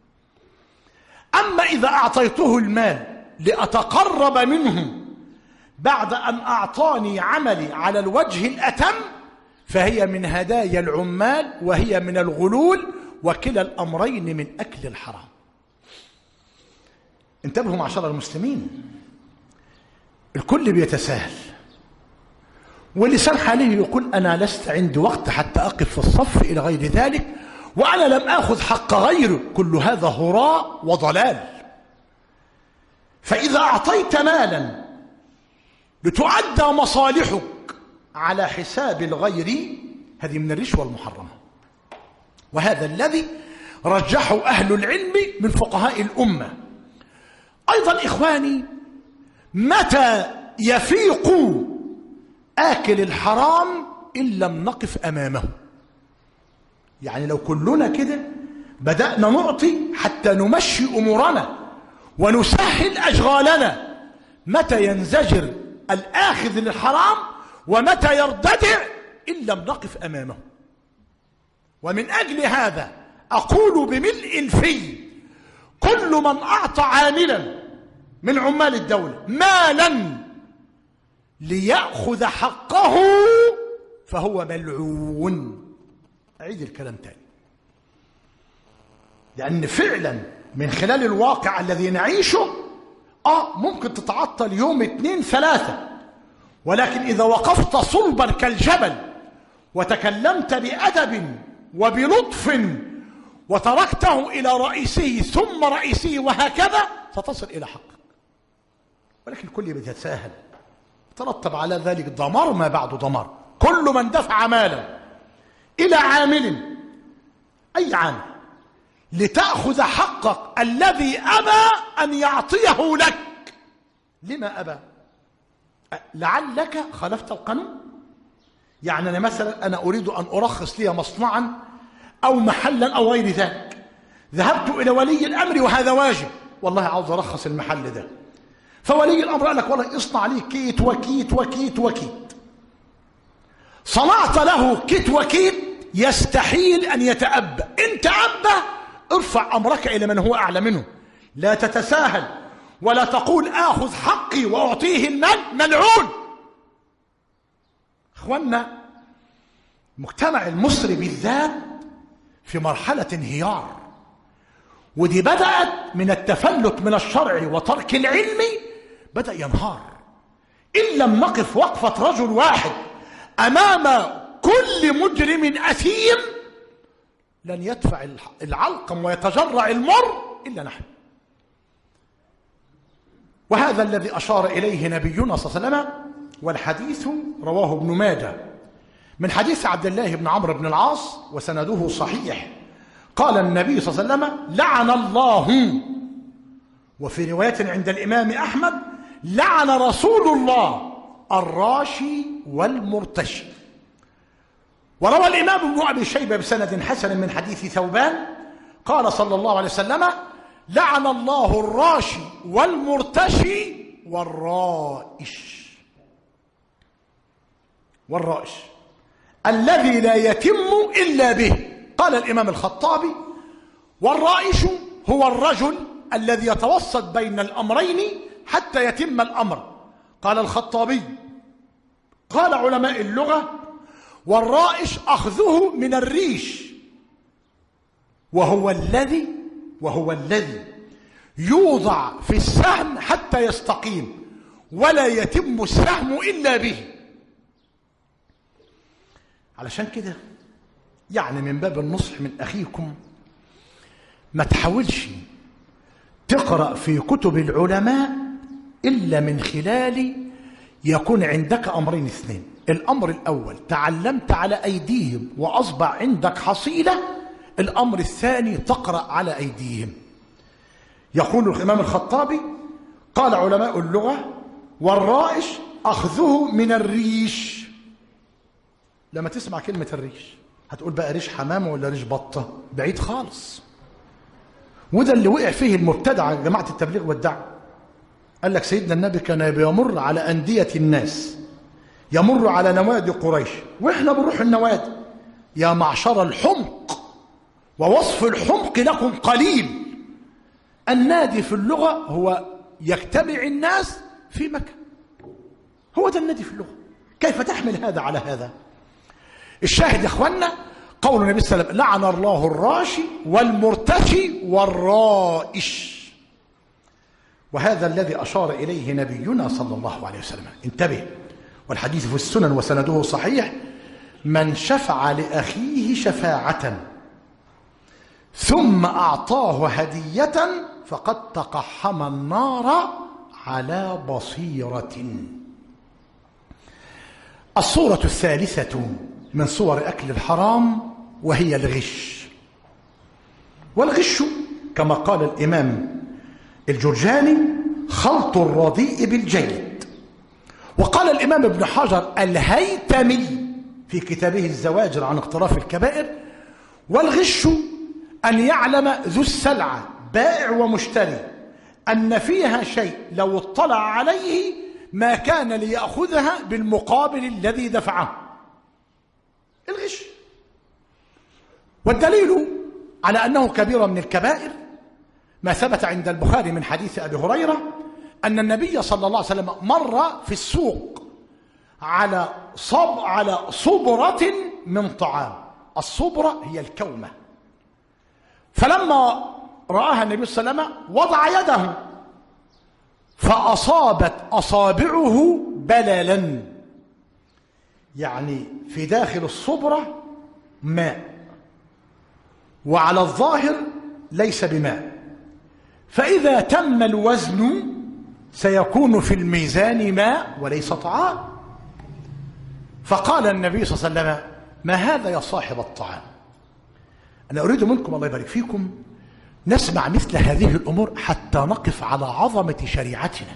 أما إذا أعطيته المال لأتقرب منه بعد أن أعطاني عملي على الوجه الأتم، فهي من هدايا العمال وهي من الغلول، وكلا الأمرين من أكل الحرام. انتبهوا معشر المسلمين، الكل بيتساهل، ولسان حاله يقول أنا لست عندي وقت حتى أقف في الصف إلى غير ذلك، وأنا لم آخذ حق غيره. كل هذا هراء وضلال. فإذا أعطيت مالا لتعدى مصالحك على حساب الغير، هذه من الرشوة المحرمة. وهذا الذي رجحه أهل العلم من فقهاء الأمة. أيضا إخواني، متى يفيق آكل الحرام إن لم نقف أمامه؟ يعني لو كلنا كده بدأنا نعطي حتى نمشي أمورنا ونسهل أشغالنا، متى ينزجر الآخذ للحرام ومتى يرددع إن لم نقف أمامه؟ ومن أجل هذا أقول بملء الفي: كل من أعطى عاملا من عمال الدولة مالا ليأخذ حقه فهو ملعون. أعيد الكلام تاني، لأن فعلا من خلال الواقع الذي نعيشه آه ممكن تتعطل يوم اثنين ثلاثة، ولكن إذا وقفت صلبا كالجبل وتكلمت بأدب وبلطف وتركته إلى رئيسه ثم رئيسه وهكذا ستصل إلى حقك. ولكن الكل بيتساهل، ترتب على ذلك دمار ما بعد دمار. كل من دفع مالا إلى عامل، أي عامل، لتأخذ حقك الذي أبى أن يعطيه لك، لما أبى؟ لعلك خالفت القانون. يعني أنا مثلا أنا أريد أن أرخص لي مصنعا أو محلا أو غير ذلك، ذهبت إلى ولي الأمر وهذا واجب، والله عاوز أرخص المحل ده، فولي الأمر قال لك والله اصنع لي كيت وكيت وكيت وكيت. صنعت له كيت وكيت يستحيل أن يتأبى. إن تأبى ارفع أمرك إلى من هو أعلى منه. لا تتساهل ولا تقول آخذ حقي وأعطيه المال، ملعون. أخوانا، المجتمع المصري بالذات في مرحلة انهيار، ودي بدأت من التفلت من الشرع وترك العلم، بدأ ينهار. إن لم نقف وقفة رجل واحد أمام كل مجرم أثيم لن يدفع العلقم ويتجرع المر إلا نحن. وهذا الذي أشار إليه نبينا صلى الله عليه وسلم، والحديث رواه ابن ماجه من حديث عبد الله بن عمرو بن العاص وسنده صحيح. قال النبي صلى الله عليه وسلم: لعن الله، وفي رواية عند الإمام أحمد: لعن رسول الله الراشي والمرتشي. وروى الإمام ابن أبي شيبة بسند حسن من حديث ثوبان قال صلى الله عليه وسلم: لعن الله الراشي والمرتشي والرائش. والرائش الذي لا يتم إلا به. قال الإمام الخطابي: والرائش هو الرجل الذي يتوسط بين الأمرين حتى يتم الأمر. قال الخطابي: قال علماء اللغة: والرائش أخذه من الريش، وهو الذي وهو الذي يوضع في السهم حتى يستقيم ولا يتم السهم إلا به. علشان كده يعني من باب النصح من أخيكم، ما تحاولش تقرأ في كتب العلماء إلا من خلال يكون عندك أمرين اثنين. الأمر الأول تعلمت على أيديهم وأصبح عندك حصيلة. الأمر الثاني تقرأ على أيديهم. يقول الإمام الخطابي: قال علماء اللغة: والرائش أخذه من الريش. لما تسمع كلمة الريش هتقول بقى ريش حمامة ولا ريش بطة؟ بعيد خالص. وده اللي وقع فيه المبتدع جماعة التبليغ والدعوة. قال لك سيدنا النبي كان بيمر على أندية الناس، يمر على نوادي قريش، وإحنا بنروح النوادي. يا معشر الحمق، ووصف الحمق لكم قليل. النادي في اللغة هو يجتمع الناس في مكان، هو ده النادي في اللغة. كيف تحمل هذا على هذا؟ الشاهد يا اخوانا قول النبي صلى الله عليه وسلم: لعن الله الراشي والمرتشي والرائش. وهذا الذي أشار إليه نبينا صلى الله عليه وسلم. انتبه، والحديث في السنن وسنده صحيح: من شفع لأخيه شفاعة ثم أعطاه هدية فقد تقحم النار على بصيرة. الصورة الثالثة من صور أكل الحرام وهي الغش. والغش كما قال الإمام الجرجاني: خلط الرديء بالجيد. وقال الإمام ابن حجر الهيتمي في كتابه الزواجر عن اقتراف الكبائر: والغش أن يعلم ذو السلعة بائع ومشتري أن فيها شيء لو اطلع عليه ما كان ليأخذها بالمقابل الذي دفعه. الغش. والدليل على أنه كبيرة من الكبائر ما ثبت عند البخاري من حديث أبي هريرة أن النبي صلى الله عليه وسلم مر في السوق على صب على صبرة من طعام. الصبرة هي الكومة. فلما رآها النبي صلى الله عليه وسلم وضع يده فأصابت أصابعه بللا، يعني في داخل الصبرة ماء وعلى الظاهر ليس بماء، فإذا تم الوزن سيكون في الميزان ماء وليس طعام. فقال النبي صلى الله عليه وسلم: ما هذا يا صاحب الطعام؟ أنا أريد منكم الله يبارك فيكم نسمع مثل هذه الأمور حتى نقف على عظمة شريعتنا،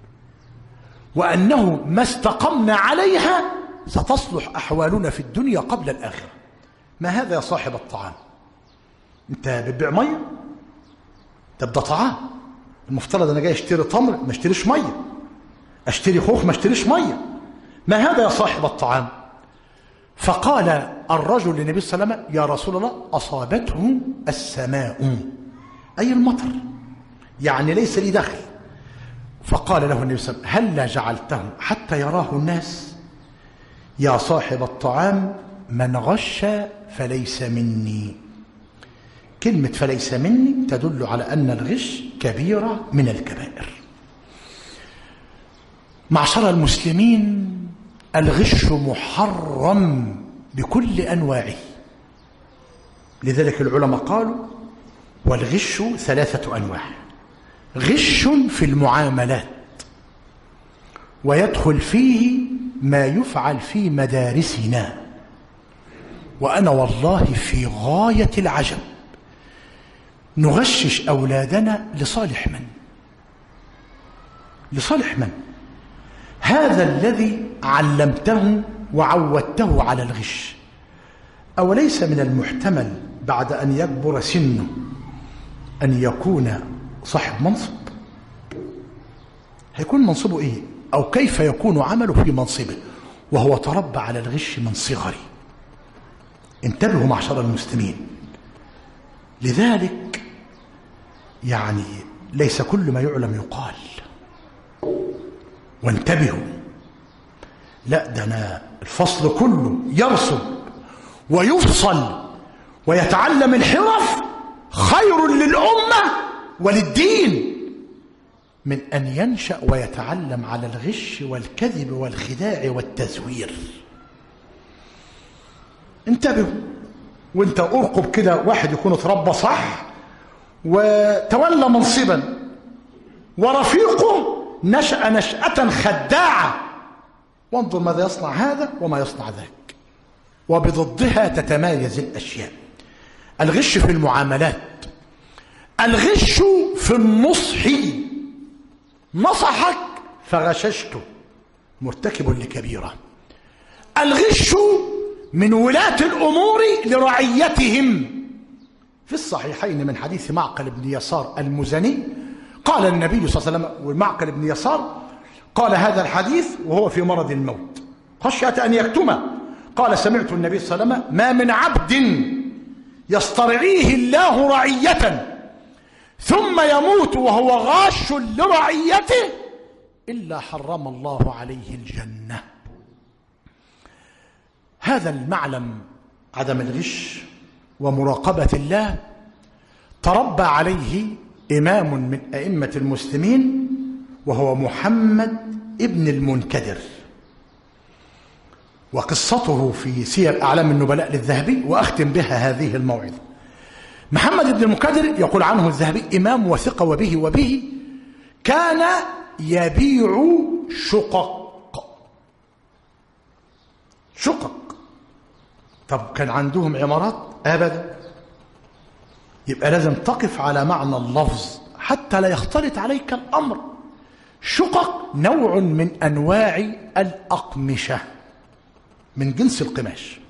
وأنه ما استقمنا عليها ستصلح أحوالنا في الدنيا قبل الآخرة. ما هذا يا صاحب الطعام؟ أنت بتبيع مية؟ طب ده طعام. المفترض أنا جاي أشتري تمر ما أشتريش مية، أشتري خوخ ما أشتريش مية. ما هذا يا صاحب الطعام؟ فقال الرجل للنبي صلى الله عليه وسلم: يا رسول الله أصابته السماء، أي المطر، يعني ليس لي دخل. فقال له النبي صلى الله عليه وسلم: هلا جعلته حتى يراه الناس؟ يا صاحب الطعام من غش فليس مني. كلمة فليس مني تدل على أن الغش كبيرة من الكبائر. معشر المسلمين، الغش محرم بكل أنواعه. لذلك العلماء قالوا والغش ثلاثة أنواع: غش في المعاملات، ويدخل فيه ما يفعل في مدارسنا، وأنا والله في غاية العجب نغشش أولادنا لصالح من؟ لصالح من؟ هذا الذي علمته وعودته على الغش، أوليس من المحتمل بعد أن يكبر سنه أن يكون صاحب منصب؟ هيكون منصبه إيه؟ أو كيف يكون عمله في منصبه وهو تربى على الغش من صغره؟ انتبهوا معشر المسلمين. لذلك يعني ليس كل ما يعلم يقال، وانتبهوا. لا، ده أنا الفصل كله يرسب ويفصل ويتعلم الحرف خير للأمة وللدين من أن ينشأ ويتعلم على الغش والكذب والخداع والتزوير. انتبهوا. وانت ارقب كده واحد يكون اتربى صح وتولى منصبا ورفيقه نشأ نشأة خداعة، وانظر ماذا يصنع هذا وما يصنع ذاك، وبضدها تتمايز الأشياء. الغش في المعاملات، الغش في النصح، نصحك فغششته، مرتكب لكبيرة. الغش من ولاة الأمور لرعيتهم. في الصحيحين من حديث معقل بن يسار المزني قال النبي صلى الله عليه وسلم، ومعقل بن يسار قال هذا الحديث وهو في مرض الموت خشية أن يكتمه، قال سمعت النبي صلى الله عليه وسلم: ما من عبد يسترعيه الله رعية ثم يموت وهو غاش لرعيته إلا حرم الله عليه الجنة. هذا المعلم، عدم الغش ومراقبة الله، تربى عليه إمام من أئمة المسلمين وهو محمد ابن المنكدر، وقصته في سير أعلام النبلاء للذهبي، وأختم بها هذه الموعظة. محمد بن المنكدر يقول عنه الذهبي: إمام وثقة وبه وبه كان يبيع شقق. شقق. طب كان عندهم عمارات؟ أبدا. يبقى لازم تقف على معنى اللفظ حتى لا يختلط عليك الأمر. شقق نوع من أنواع الأقمشة من جنس القماش.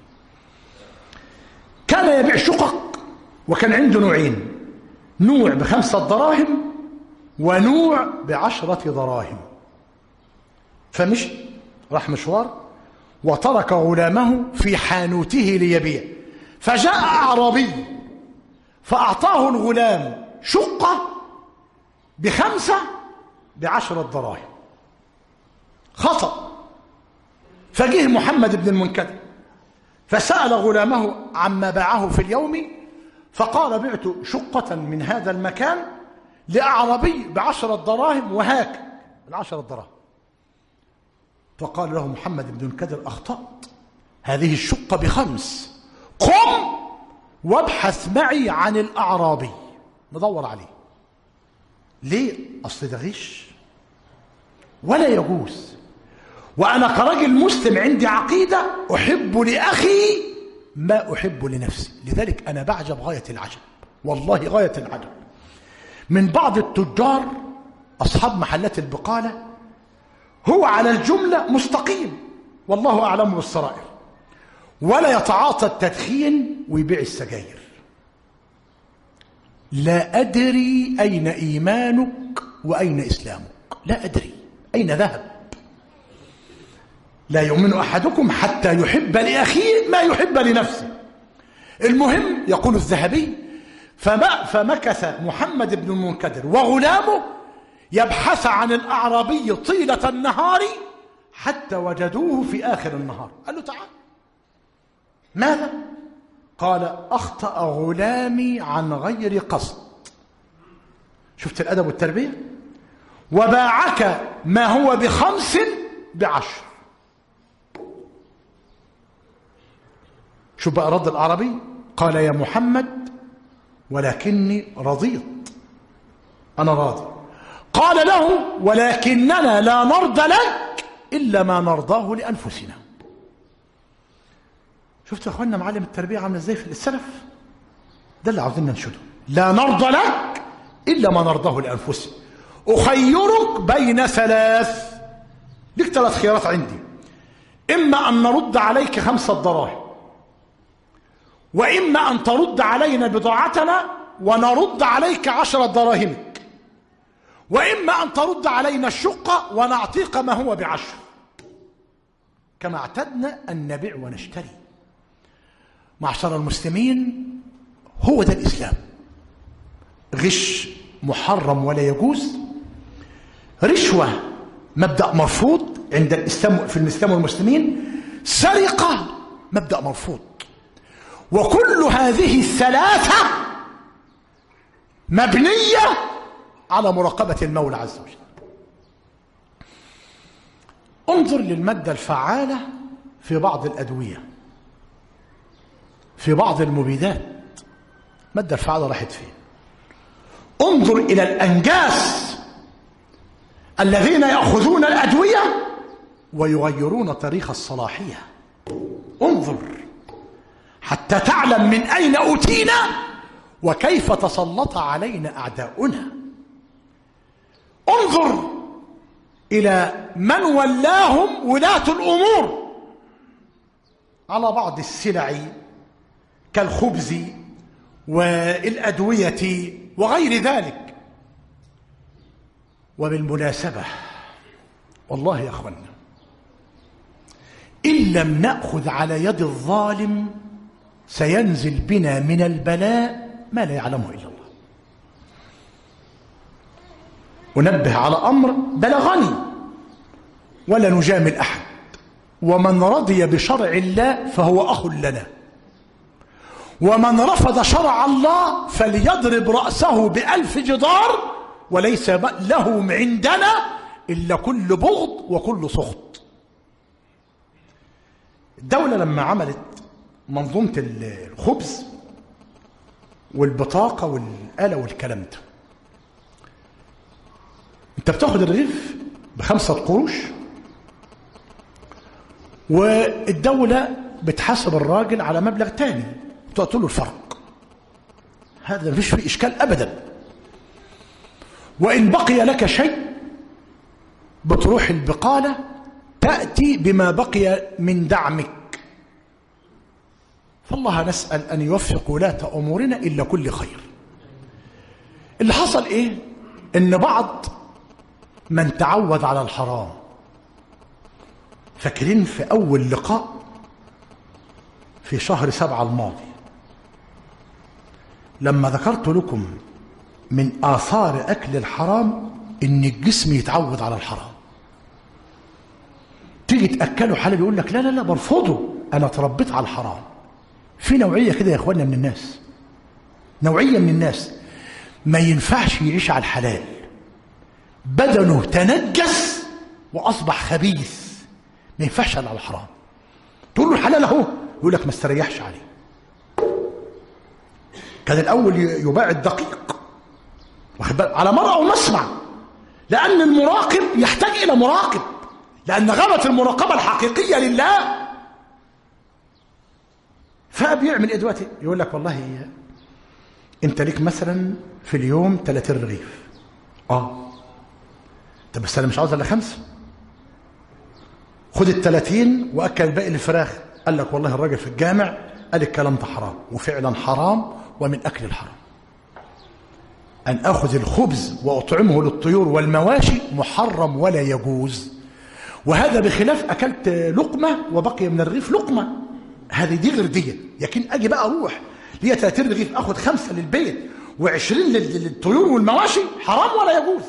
كان يبيع شقق، وكان عنده نوعين: نوع بخمسة دراهم ونوع بعشرة دراهم. فمشي راح مشوار وترك غلامه في حانوته ليبيع، فجاء أعرابي فأعطاه الغلام شقة بخمسة بعشرة دراهم. خطأ. فجه محمد بن المنكدر فسأل غلامه عما باعه في اليوم، فقال: بعت شقة من هذا المكان لأعرابي بعشرة دراهم وهاك العشرة دراهم. فقال له محمد بن المنكدر: أخطأت، هذه الشقة بخمس، قم وابحث معي عن الأعرابي ندور عليه. ليه؟ أصل ده غش ولا يجوز. وأنا كراجل مسلم عندي عقيدة أحب لأخي ما أحب لنفسي. لذلك أنا بعجب غاية العجب، والله غاية العجب، من بعض التجار أصحاب محلات البقالة. هو على الجملة مستقيم والله أعلم بالسرائر، ولا يتعاطى التدخين ويبيع السجاير. لا أدري أين إيمانك وأين إسلامك، لا أدري أين ذهب. لا يؤمن أحدكم حتى يحب لأخيه ما يحب لنفسه. المهم، يقول الذهبي: فما فمكث محمد بن المنكدر وغلامه يبحث عن الأعرابي طيلة النهار حتى وجدوه في آخر النهار. قال له: تعال. ماذا؟ قال أخطأ غلامي عن غير قصد. شفت الأدب والتربية؟ وباعك ما هو بخمس بعشر. شوف بقى رد العربي، قال يا محمد ولكني رضيت، أنا راضي. قال له ولكننا لا نرضى لك إلا ما نرضاه لأنفسنا. شفت يا أخوانا معلم التربية عامله إزاي في السلف؟ ده اللي عاوزين ننشده. لا نرضى لك إلا ما نرضاه لأنفسنا. أخيرك بين ثلاث، لك ثلاث خيارات عندي، إما أن نرد عليك خمسة دراهم، وإما أن ترد علينا بضاعتنا ونرد عليك عشرة دراهمك، وإما أن ترد علينا الشقة ونعطيك ما هو بعشر، كما اعتدنا أن نبيع ونشتري. معشر المسلمين، هو ده الإسلام. غش محرم ولا يجوز، رشوة مبدأ مرفوض عند الإسلام في الإسلام والمسلمين، سرقة مبدأ مرفوض. وكل هذه الثلاثة مبنية على مراقبة المولى عز وجل. انظر للمادة الفعالة في بعض الأدوية، في بعض المبيدات، المادة الفعالة راحت فين؟ انظر إلى الأنجاس الذين يأخذون الأدوية ويغيرون تاريخ الصلاحية. انظر حتى تعلم من أين أوتينا وكيف تسلط علينا أعداؤنا. انظر إلى من ولاهم ولاة الأمور على بعض السلع كالخبز والأدوية وغير ذلك. وبالمناسبة والله يا أخوانا، إن لم نأخذ على يد الظالم سينزل بنا من البلاء ما لا يعلمه إلا الله. أنبه على أمر بلغني ولا نجامل أحد، ومن رضي بشرع الله فهو أخ لنا، ومن رفض شرع الله فليضرب رأسه بألف جدار، وليس له عندنا إلا كل بغض وكل سخط. الدولة لما عملت منظومة الخبز والبطاقة والآلة والكلام ده، انت بتاخد الرغيف بخمسة قروش، والدولة بتحاسب الراجل على مبلغ تاني تعطي له الفرق. هذا مفيش فيه إشكال أبدا. وإن بقي لك شيء بتروح البقالة تأتي بما بقي من دعمك. فالله نسأل أن يوفق ولاة أمورنا إلا كل خير. اللي حصل إيه؟ إن بعض من تعود على الحرام، فاكرين في أول لقاء في شهر سبعة الماضي لما ذكرت لكم من آثار أكل الحرام إن الجسم يتعود على الحرام. تيجي تأكله حلال يقول لك لا لا لا برفضه، أنا تربيت على الحرام. في نوعية كده يا إخواننا من الناس، نوعية من الناس ما ينفعش يعيش على الحلال، بدنه تنجس وأصبح خبيث، ما ينفعش على الحرام. تقول له الحلال أهو يقول لك ما استريحش عليه. كان الأول يباع الدقيق على مرأى ومسمع، لأن المراقب يحتاج إلى مراقب، لأن غابت المراقبة الحقيقية لله. فبيعمل إيه دلوقتي؟ يقول لك والله أنت ليك مثلا في اليوم ثلاثين رغيف. آه طب بس أنا مش عاوز إلا خمسة، خد الثلاثين وأكل الباقي للفراخ. قال لك والله الراجل في الجامع قال الكلام ده حرام، وفعلا حرام ومن أكل الحرام. أن أخذ الخبز وأطعمه للطيور والمواشي محرم ولا يجوز. وهذا بخلاف أكلت لقمة وبقي من الرغيف لقمة، هذه دي غير دي. لكن أجي بقى أروح ليا ثلاثين رغيف أخذ خمسة للبيت وعشرين للطيور والمواشي، حرام ولا يجوز.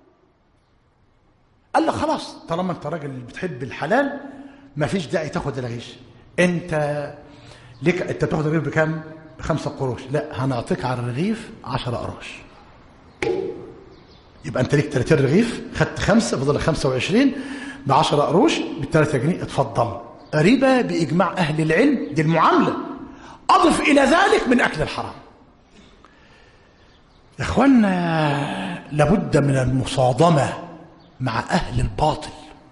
قال لك خلاص طالما أنت راجل بتحب الحلال ما فيش داعي تاخد الغيش. أنت ليك انت بتاخد الرغيف بكام؟ بخمسة قروش. لا، هنعطيك على الرغيف عشرة قروش. يبقى انت ليك ثلاثين رغيف، خدت خمسة، فضل خمسة وعشرين ب عشرة قروش بالثلاثة جنيه، اتفضل. ربا بإجماع أهل العلم، دي المعاملة. أضف إلى ذلك من أكل الحرام. يا إخوانا، لابد من المصادمة مع أهل الباطل،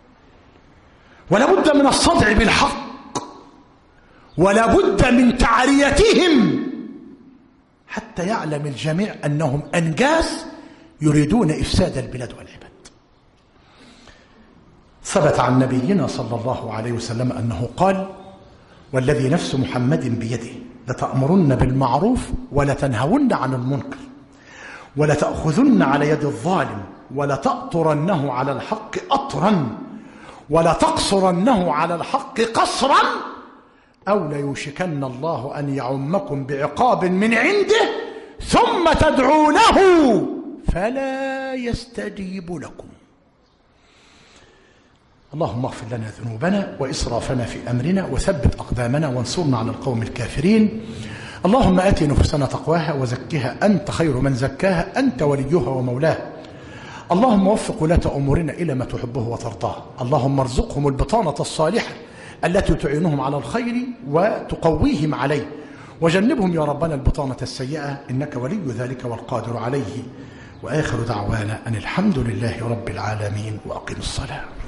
ولابد من الصدع بالحق، ولابد من تعريتهم حتى يعلم الجميع أنهم أنجاس يريدون إفساد البلاد والعباد. ثبت عن نبينا صلى الله عليه وسلم أنه قال: والذي نفس محمد بيده لتأمرن بالمعروف ولتنهون عن المنكر ولتأخذن على يد الظالم ولتأطرنه على الحق أطرا ولتقصرنه على الحق قصرا أو ليوشكن الله أن يعمكم بعقاب من عنده ثم تدعونه فلا يستجيب لكم. اللهم اغفر لنا ذنوبنا وإسرافنا في أمرنا وثبت أقدامنا وانصرنا على القوم الكافرين. اللهم آت نفوسنا تقواها وزكها أنت خير من زكاها، أنت وليها ومولاها. اللهم وفق ولاة أمورنا إلى ما تحبه وترضاه. اللهم ارزقهم البطانة الصالحة التي تعينهم على الخير وتقويهم عليه، وجنبهم يا ربنا البطانة السيئة، إنك ولي ذلك والقادر عليه. وآخر دعوانا أن الحمد لله رب العالمين، وأقم الصلاة.